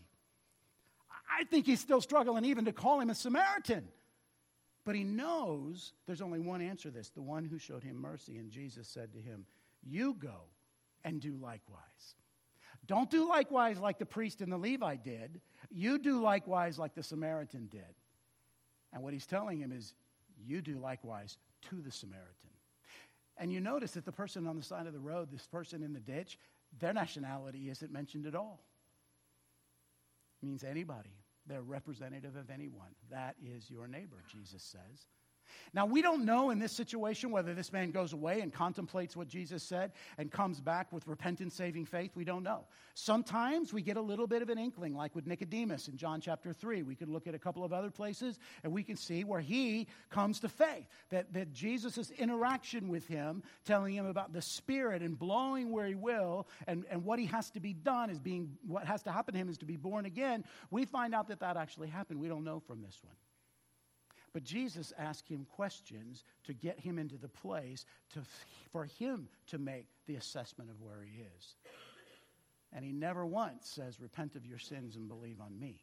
I think he's still struggling even to call him a Samaritan. But he knows there's only one answer to this, the one who showed him mercy. And Jesus said to him, you go and do likewise. Don't do likewise like the priest and the Levite did. You do likewise like the Samaritan did. And what he's telling him is, you do likewise to the Samaritan. And you notice that the person on the side of the road, this person in the ditch, their nationality isn't mentioned at all. It means anybody. They're representative of anyone. That is your neighbor, Jesus says. Now, we don't know in this situation whether this man goes away and contemplates what Jesus said and comes back with repentance, saving faith. We don't know. Sometimes we get a little bit of an inkling, like with Nicodemus in John chapter 3. We could look at a couple of other places, and we can see where he comes to faith. That Jesus' interaction with him, telling him about the Spirit and blowing where he will, and what he has to be done is what has to happen to him is to be born again. We find out that actually happened. We don't know from this one. But Jesus asked him questions to get him into the place for him to make the assessment of where he is. And he never once says, repent of your sins and believe on me.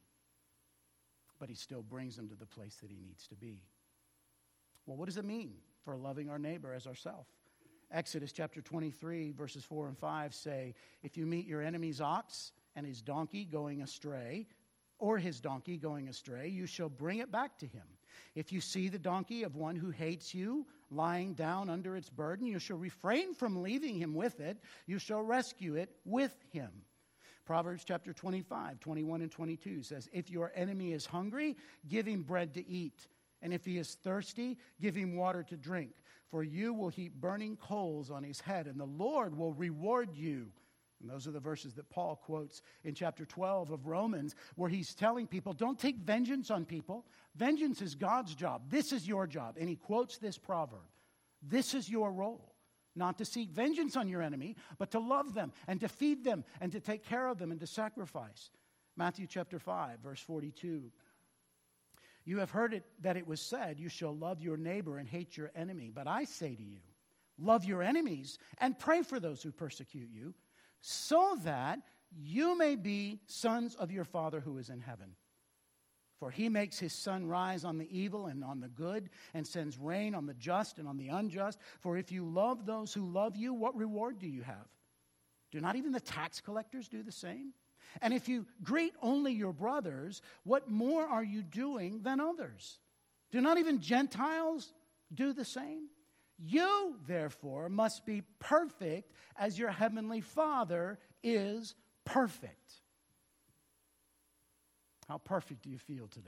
But he still brings him to the place that he needs to be. Well, what does it mean for loving our neighbor as ourselves? Exodus chapter 23, verses 4 and 5 say, if you meet your enemy's ox and his donkey going astray, or his donkey going astray, you shall bring it back to him. If you see the donkey of one who hates you lying down under its burden, you shall refrain from leaving him with it. You shall rescue it with him. Proverbs chapter 25, 21 and 22 says, if your enemy is hungry, give him bread to eat. And if he is thirsty, give him water to drink. For you will heap burning coals on his head, and the Lord will reward you. And those are the verses that Paul quotes in chapter 12 of Romans, where he's telling people, don't take vengeance on people. Vengeance is God's job. This is your job. And he quotes this proverb. This is your role. Not to seek vengeance on your enemy, but to love them and to feed them and to take care of them and to sacrifice. Matthew chapter 5, verse 42. You have heard it that it was said, you shall love your neighbor and hate your enemy. But I say to you, love your enemies and pray for those who persecute you, so that you may be sons of your Father who is in heaven. For he makes his sun rise on the evil and on the good, and sends rain on the just and on the unjust. For if you love those who love you, what reward do you have? Do not even the tax collectors do the same? And if you greet only your brothers, what more are you doing than others? Do not even Gentiles do the same? You, therefore, must be perfect as your heavenly Father is perfect. How perfect do you feel today?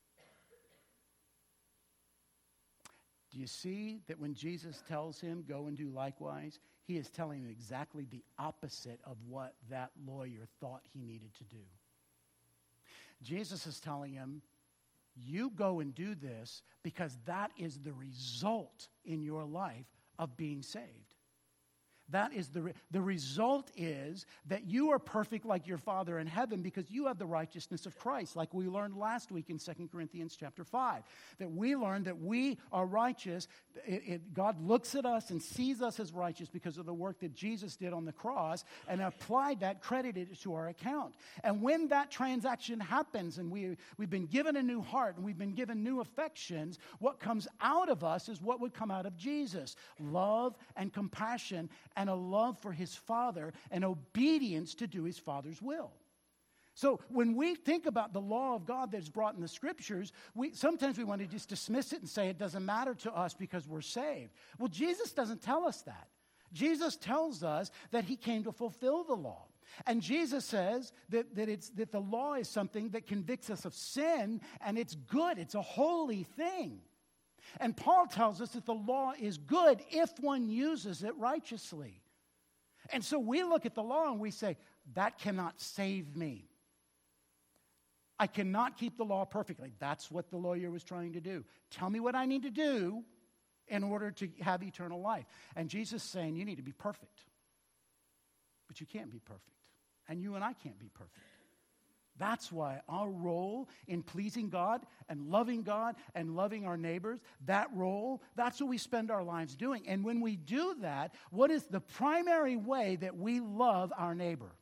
Do you see that when Jesus tells him, go and do likewise, he is telling him exactly the opposite of what that lawyer thought he needed to do? Jesus is telling him, you go and do this because that is the result in your life of being saved. That is the result is that you are perfect like your Father in heaven because you have the righteousness of Christ, like we learned last week in 2 Corinthians chapter 5. That we learned that we are righteous. God looks at us and sees us as righteous because of the work that Jesus did on the cross and applied that, credited it to our account. And when that transaction happens and we've been given a new heart and we've been given new affections, what comes out of us is what would come out of Jesus. Love and compassion and a love for his Father and obedience to do his Father's will. So when we think about the law of God that's brought in the Scriptures, sometimes we want to just dismiss it and say it doesn't matter to us because we're saved. Well, Jesus doesn't tell us that. Jesus tells us that he came to fulfill the law. And Jesus says that the law is something that convicts us of sin, and it's good. It's a holy thing. And Paul tells us that the law is good if one uses it righteously. And so we look at the law and we say, that cannot save me. I cannot keep the law perfectly. That's what the lawyer was trying to do. Tell me what I need to do in order to have eternal life. And Jesus is saying, you need to be perfect. But you can't be perfect. And you and I can't be perfect. That's why our role in pleasing God and loving our neighbors, that's what we spend our lives doing. And when we do that, what is the primary way that we love our neighbor?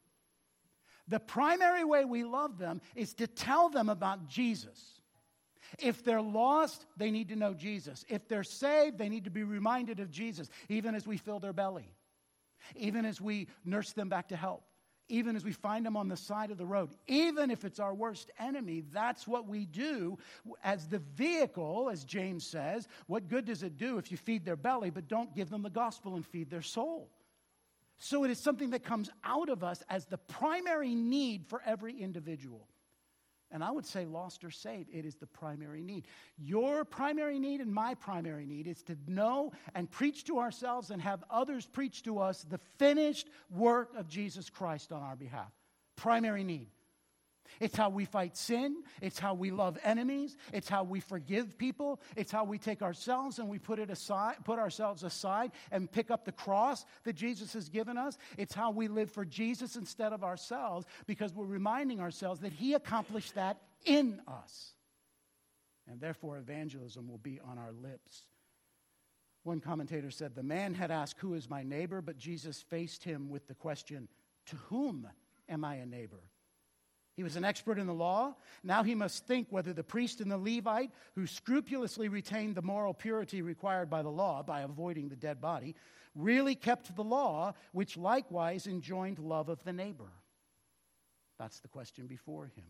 The primary way we love them is to tell them about Jesus. If they're lost, they need to know Jesus. If they're saved, they need to be reminded of Jesus, even as we fill their belly, even as we nurse them back to health, even as we find them on the side of the road, even if it's our worst enemy. That's what we do as the vehicle, as James says. What good does it do if you feed their belly, but don't give them the gospel and feed their soul? So it is something that comes out of us as the primary need for every individual. And I would say, lost or saved, it is the primary need. Your primary need and my primary need is to know and preach to ourselves and have others preach to us the finished work of Jesus Christ on our behalf. Primary need. It's how we fight sin. It's how we love enemies. It's how we forgive people. It's how we take ourselves and we put ourselves aside and pick up the cross that Jesus has given us. It's how we live for Jesus instead of ourselves, because we're reminding ourselves that he accomplished that in us. And therefore, evangelism will be on our lips. One commentator said, the man had asked, who is my neighbor? But Jesus faced him with the question, to whom am I a neighbor? He was an expert in the law. Now he must think whether the priest and the Levite, who scrupulously retained the moral purity required by the law by avoiding the dead body, really kept the law, which likewise enjoined love of the neighbor. That's the question before him.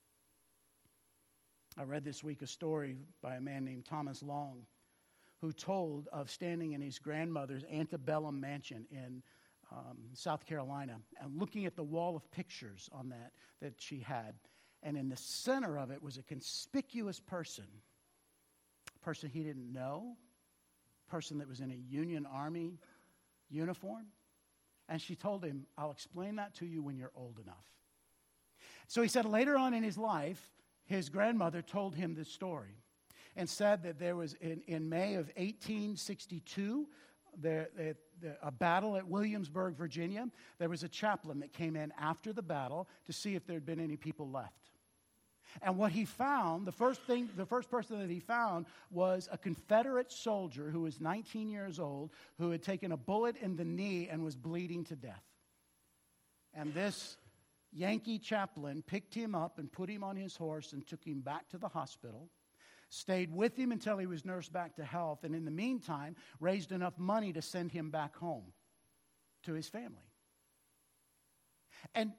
I read this week a story by a man named Thomas Long, who told of standing in his grandmother's antebellum mansion in South Carolina, and looking at the wall of pictures on that she had. And in the center of it was a conspicuous person he didn't know, a person that was in a Union Army uniform. And she told him, I'll explain that to you when you're old enough. So he said later on in his life, his grandmother told him this story and said that there was, in May of 1862, a battle at Williamsburg, Virginia. There was a chaplain that came in after the battle to see if there had been any people left. And what he found, the first person that he found was a Confederate soldier who was 19 years old, who had taken a bullet in the knee and was bleeding to death. And this Yankee chaplain picked him up and put him on his horse and took him back to the hospital, stayed with him until he was nursed back to health, and in the meantime, raised enough money to send him back home to his family. And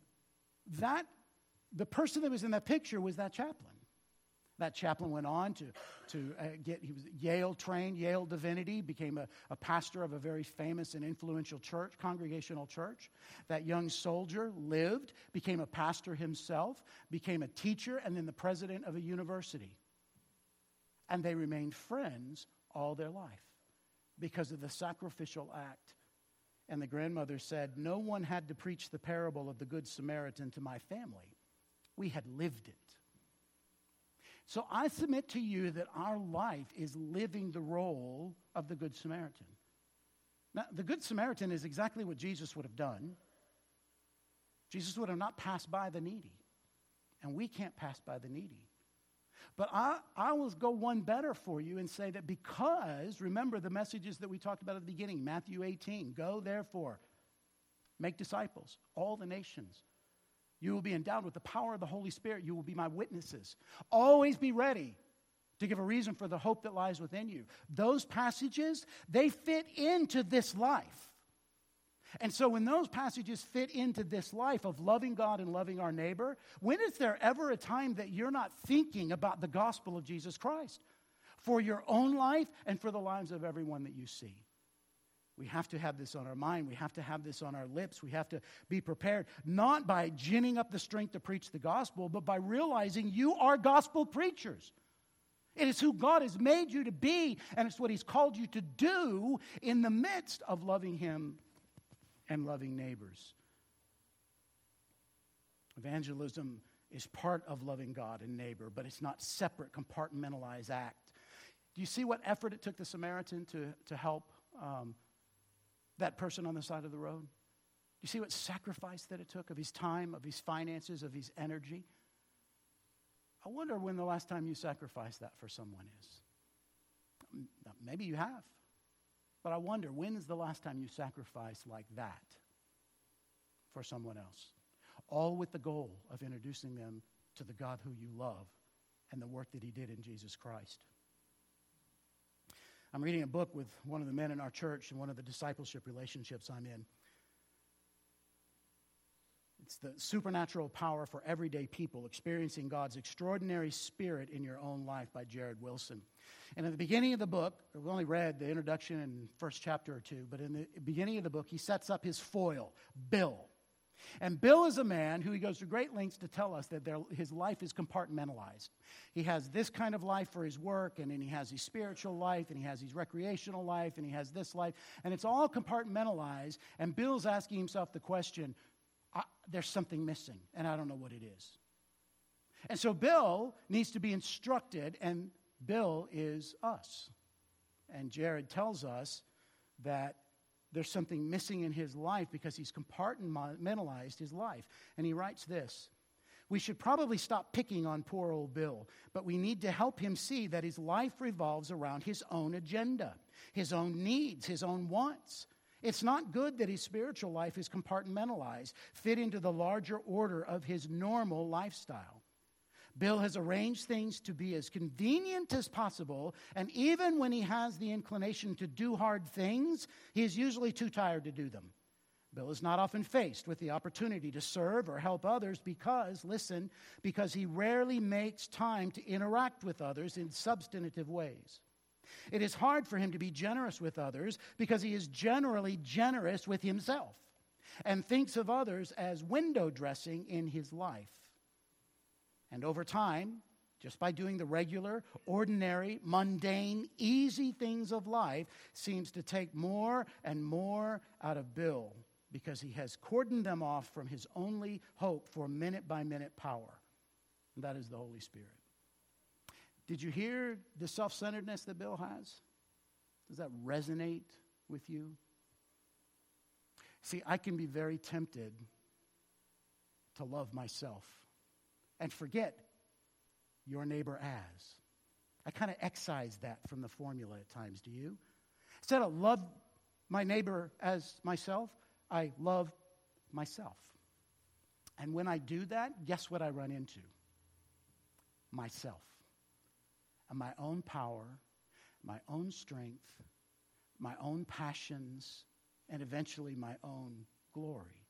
the person that was in that picture was that chaplain. That chaplain went on he was Yale trained, Yale Divinity, became a pastor of a very famous and influential church, Congregational church. That young soldier lived, became a pastor himself, became a teacher, and then the president of a university. And they remained friends all their life because of the sacrificial act. And the grandmother said, no one had to preach the parable of the Good Samaritan to my family. We had lived it. So I submit to you that our life is living the role of the Good Samaritan. Now, the Good Samaritan is exactly what Jesus would have done. Jesus would have not passed by the needy. And we can't pass by the needy. But I will go one better for you and say that because, remember the messages that we talked about at the beginning, Matthew 18, go therefore, make disciples, all the nations. You will be endowed with the power of the Holy Spirit. You will be my witnesses. Always be ready to give a reason for the hope that lies within you. Those passages, they fit into this life. And so when those passages fit into this life of loving God and loving our neighbor, when is there ever a time that you're not thinking about the gospel of Jesus Christ for your own life and for the lives of everyone that you see? We have to have this on our mind. We have to have this on our lips. We have to be prepared, not by ginning up the strength to preach the gospel, but by realizing you are gospel preachers. It is who God has made you to be, and it's what He's called you to do in the midst of loving Him and loving neighbors. Evangelism is part of loving God and neighbor, but it's not separate, compartmentalized act. Do you see what effort it took the Samaritan to help that person on the side of the road? Do you see what sacrifice that it took of his time, of his finances, of his energy? I wonder when the last time you sacrificed that for someone is. Maybe you have. But I wonder, when is the last time you sacrificed like that for someone else? All with the goal of introducing them to the God who you love and the work that He did in Jesus Christ. I'm reading a book with one of the men in our church and one of the discipleship relationships I'm in. It's the supernatural power for everyday people, experiencing God's extraordinary spirit in your own life by Jared Wilson. And at the beginning of the book, we've only read the introduction and first chapter or two, but in the beginning of the book, he sets up his foil, Bill. And Bill is a man who he goes to great lengths to tell us that his life is compartmentalized. He has this kind of life for his work, and then he has his spiritual life, and he has his recreational life, and he has this life, and it's all compartmentalized. And Bill's asking himself the question, there's something missing, and I don't know what it is. And so Bill needs to be instructed, and Bill is us. And Jared tells us that there's something missing in his life because he's compartmentalized his life. And he writes this: we should probably stop picking on poor old Bill, but we need to help him see that his life revolves around his own agenda, his own needs, his own wants. It's not good that his spiritual life is compartmentalized, fit into the larger order of his normal lifestyle. Bill has arranged things to be as convenient as possible, and even when he has the inclination to do hard things, he is usually too tired to do them. Bill is not often faced with the opportunity to serve or help others because he rarely makes time to interact with others in substantive ways. It is hard for him to be generous with others because he is generally generous with himself and thinks of others as window dressing in his life. And over time, just by doing the regular, ordinary, mundane, easy things of life, seems to take more and more out of Bill because he has cordoned them off from his only hope for minute-by-minute power. And that is the Holy Spirit. Did you hear the self-centeredness that Bill has? Does that resonate with you? See, I can be very tempted to love myself and forget your neighbor as. I kind of excise that from the formula at times. Do you? Instead of love my neighbor as myself, I love myself. And when I do that, guess what I run into? Myself. And my own power, my own strength, my own passions, and eventually my own glory.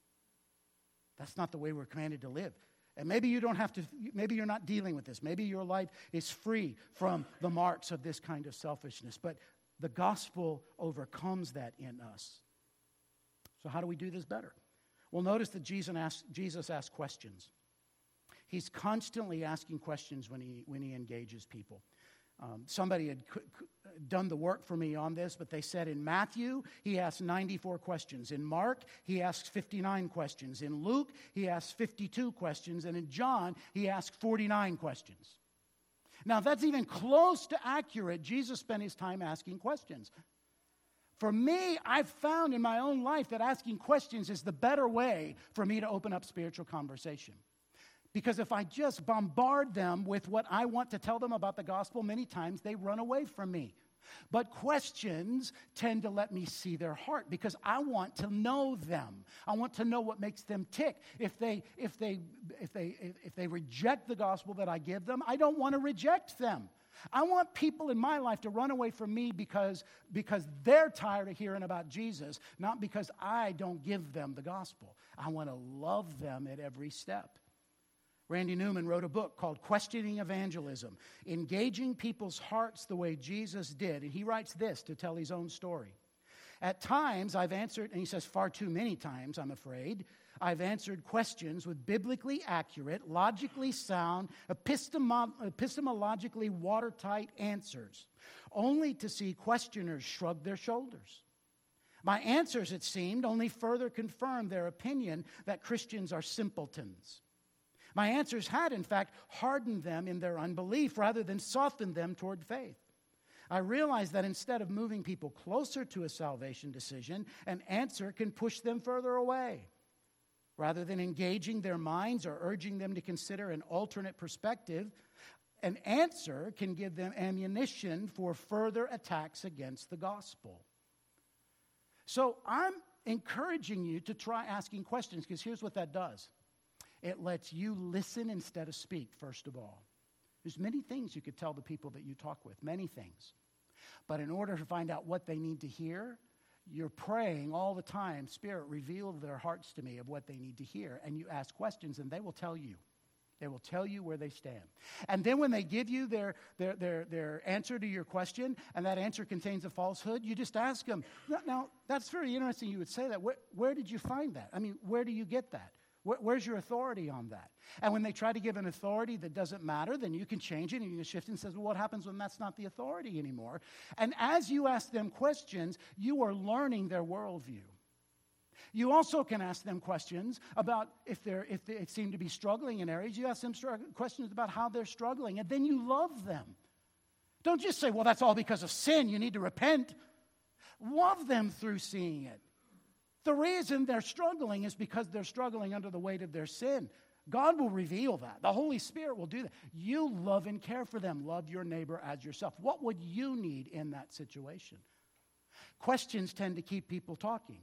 That's not the way we're commanded to live. And maybe you don't have to, maybe you're not dealing with this. Maybe your life is free from the marks of this kind of selfishness. But the gospel overcomes that in us. So how do we do this better? Well, notice that Jesus asked questions. He's constantly asking questions when he engages people. Somebody had done the work for me on this, but they said in Matthew, he asked 94 questions. In Mark, he asked 59 questions. In Luke, he asked 52 questions. And in John, he asked 49 questions. Now, if that's even close to accurate, Jesus spent his time asking questions. For me, I've found in my own life that asking questions is the better way for me to open up spiritual conversation. Because if I just bombard them with what I want to tell them about the gospel, many times they run away from me. But questions tend to let me see their heart because I want to know them. I want to know what makes them tick. If they reject the gospel that I give them, I don't want to reject them. I want people in my life to run away from me because they're tired of hearing about Jesus, not because I don't give them the gospel. I want to love them at every step. Randy Newman wrote a book called Questioning Evangelism, engaging people's hearts the way Jesus did. And he writes this to tell his own story. At times, I've answered, and he says far too many times, I'm afraid, I've answered questions with biblically accurate, logically sound, epistemologically watertight answers, only to see questioners shrug their shoulders. My answers, it seemed, only further confirmed their opinion that Christians are simpletons. My answers had, in fact, hardened them in their unbelief rather than softened them toward faith. I realized that instead of moving people closer to a salvation decision, an answer can push them further away. Rather than engaging their minds or urging them to consider an alternate perspective, an answer can give them ammunition for further attacks against the gospel. So I'm encouraging you to try asking questions, because here's what that does. It lets you listen instead of speak, first of all. There's many things you could tell the people that you talk with, many things. But in order to find out what they need to hear, you're praying all the time, Spirit, reveal their hearts to me of what they need to hear. And you ask questions, and they will tell you. They will tell you where they stand. And then when they give you their answer to your question, and that answer contains a falsehood, you just ask them, now, that's very interesting you would say that. Where did you find that? I mean, where do you get that? Where's your authority on that? And when they try to give an authority that doesn't matter, then you can change it and you can shift it and says, well, what happens when that's not the authority anymore? And as you ask them questions, you are learning their worldview. You also can ask them questions about if they seem to be struggling in areas. You ask them questions about how they're struggling, and then you love them. Don't just say, well, that's all because of sin. You need to repent. Love them through seeing it. The reason they're struggling is because they're struggling under the weight of their sin. God will reveal that. The Holy Spirit will do that. You love and care for them. Love your neighbor as yourself. What would you need in that situation? Questions tend to keep people talking.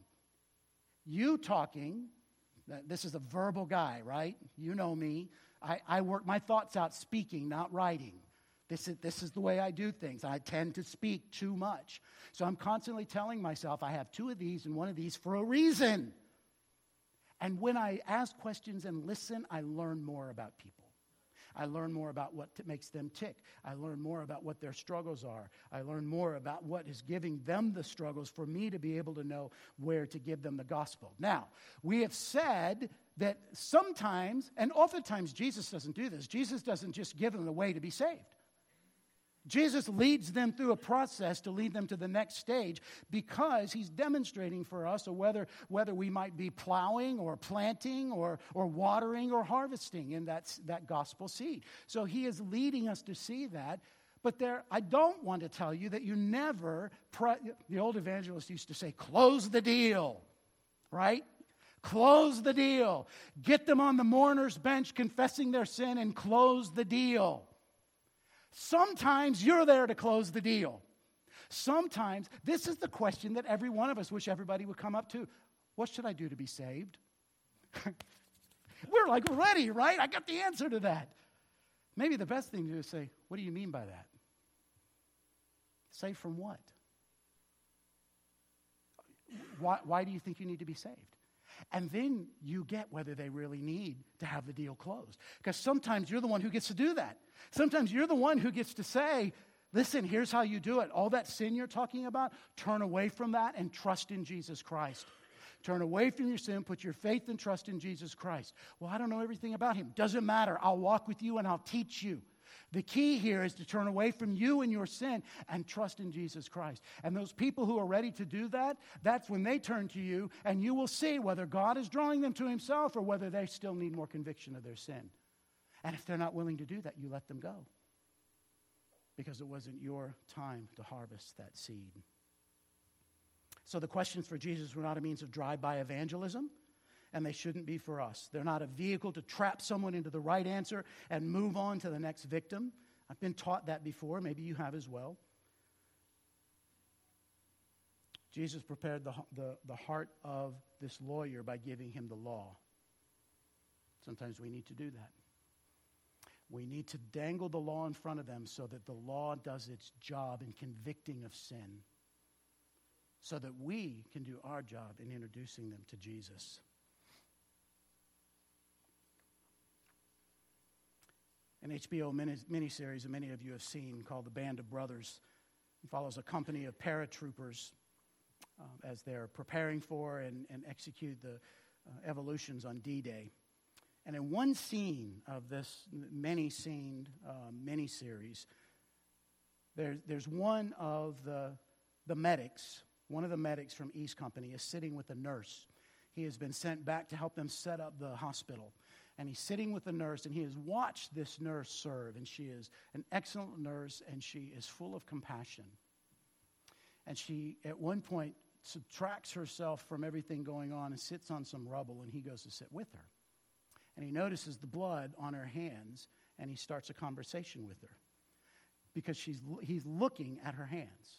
You talking, this is a verbal guy, right? You know me. I work my thoughts out speaking, not writing. This is the way I do things. I tend to speak too much. So I'm constantly telling myself I have two of these and one of these for a reason. And when I ask questions and listen, I learn more about people. I learn more about what makes them tick. I learn more about what their struggles are. I learn more about what is giving them the struggles for me to be able to know where to give them the gospel. Now, we have said that sometimes, and oftentimes Jesus doesn't do this. Jesus doesn't just give them the way to be saved. Jesus leads them through a process to lead them to the next stage because he's demonstrating for us whether we might be plowing or planting or watering or harvesting in that gospel seed. So he is leading us to see that. But I don't want to tell you that you never, the old evangelist used to say, close the deal, right? Close the deal. Get them on the mourner's bench confessing their sin and close the deal. Sometimes you're there to close the deal. Sometimes, this is the question that every one of us wish everybody would come up to. What should I do to be saved? We're like ready, right? I got the answer to that. Maybe the best thing to do is say, what do you mean by that? Saved from what? Why do you think you need to be saved? And then you get whether they really need to have the deal closed. Because sometimes you're the one who gets to do that. Sometimes you're the one who gets to say, listen, here's how you do it. All that sin you're talking about, turn away from that and trust in Jesus Christ. Turn away from your sin, put your faith and trust in Jesus Christ. Well, I don't know everything about him. Doesn't matter. I'll walk with you and I'll teach you. The key here is to turn away from you and your sin and trust in Jesus Christ. And those people who are ready to do that, that's when they turn to you, and you will see whether God is drawing them to himself or whether they still need more conviction of their sin. And if they're not willing to do that, you let them go. Because it wasn't your time to harvest that seed. So the questions for Jesus were not a means of drive-by evangelism. And they shouldn't be for us. They're not a vehicle to trap someone into the right answer and move on to the next victim. I've been taught that before. Maybe you have as well. Jesus prepared the heart of this lawyer by giving him the law. Sometimes we need to do that. We need to dangle the law in front of them so that the law does its job in convicting of sin, so that we can do our job in introducing them to Jesus. An HBO miniseries that many of you have seen called The Band of Brothers. It follows a company of paratroopers as they're preparing for and execute the evolutions on D-Day. And in one scene of this many-scened miniseries, there's one of the medics. One of the medics from East Company is sitting with a nurse. He has been sent back to help them set up the hospital. And he's sitting with the nurse, and he has watched this nurse serve. And she is an excellent nurse, and she is full of compassion. And she, at one point, subtracts herself from everything going on and sits on some rubble, and he goes to sit with her. And he notices the blood on her hands, and he starts a conversation with her because he's looking at her hands.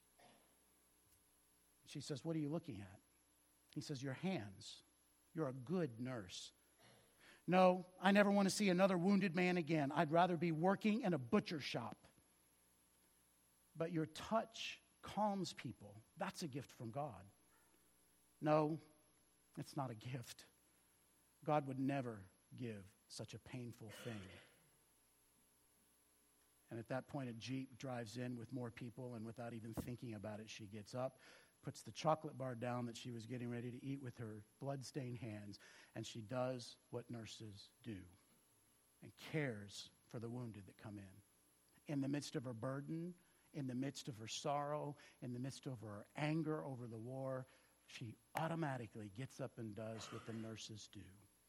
She says, "What are you looking at?" He says, "Your hands. You're a good nurse." "No, I never want to see another wounded man again. I'd rather be working in a butcher shop." "But your touch calms people. That's a gift from God." "No, it's not a gift. God would never give such a painful thing." And at that point, a Jeep drives in with more people, and without even thinking about it, she gets up, puts the chocolate bar down that she was getting ready to eat with her blood-stained hands, and she does what nurses do and cares for the wounded that come in. In the midst of her burden, in the midst of her sorrow, in the midst of her anger over the war, she automatically gets up and does what the nurses do.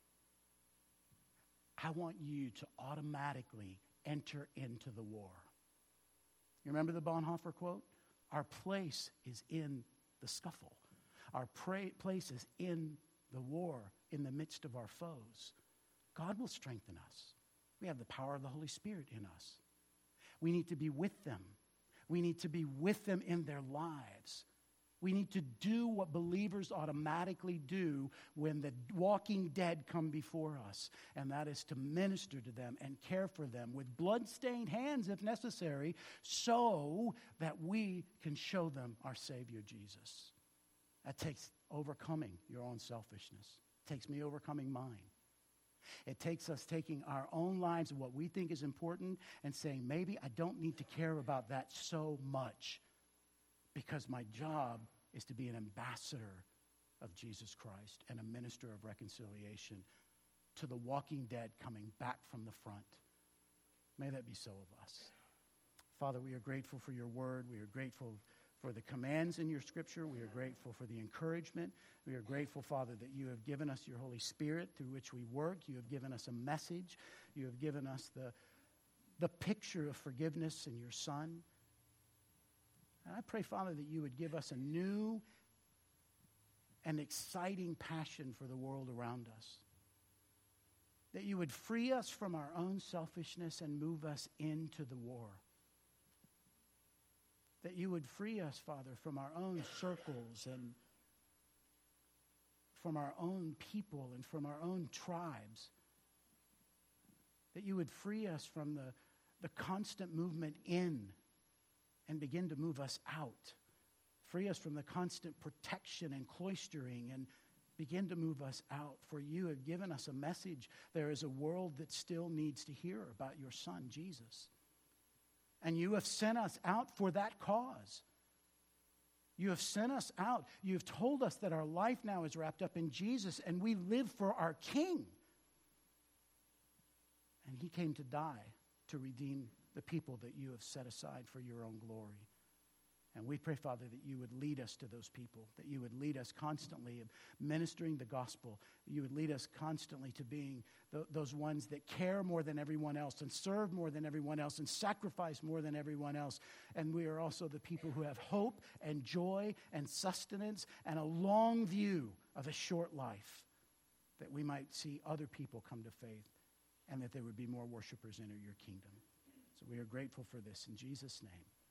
I want you to automatically enter into the war. You remember the Bonhoeffer quote? Our place is in the scuffle. Our place is in the war, in the midst of our foes. God will strengthen us. We have the power of the Holy Spirit in us. We need to be with them. We need to be with them in their lives. We need to do what believers automatically do when the walking dead come before us, and that is to minister to them and care for them with blood-stained hands if necessary, so that we can show them our Savior Jesus. That takes overcoming your own selfishness. It takes me overcoming mine. It takes us taking our own lives and what we think is important and saying, maybe I don't need to care about that so much, because my job is to be an ambassador of Jesus Christ and a minister of reconciliation to the walking dead coming back from the front. May that be so of us. Father, we are grateful for your word. We are grateful for the commands in your scripture. We are grateful for the encouragement. We are grateful, Father, that you have given us your Holy Spirit through which we work. You have given us a message. You have given us the picture of forgiveness in your Son. And I pray, Father, that you would give us a new and exciting passion for the world around us. That you would free us from our own selfishness and move us into the war. That you would free us, Father, from our own circles and from our own people and from our own tribes. That you would free us from the constant movement in and begin to move us out. Free us from the constant protection and cloistering and begin to move us out. For you have given us a message. There is a world that still needs to hear about your Son, Jesus. And you have sent us out for that cause. You have sent us out. You have told us that our life now is wrapped up in Jesus and we live for our King. And he came to die to redeem the people that you have set aside for your own glory. And we pray, Father, that you would lead us to those people, that you would lead us constantly in ministering the gospel. You would lead us constantly to being those ones that care more than everyone else and serve more than everyone else and sacrifice more than everyone else. And we are also the people who have hope and joy and sustenance and a long view of a short life, that we might see other people come to faith and that there would be more worshipers enter your kingdom. So we are grateful for this in Jesus' name.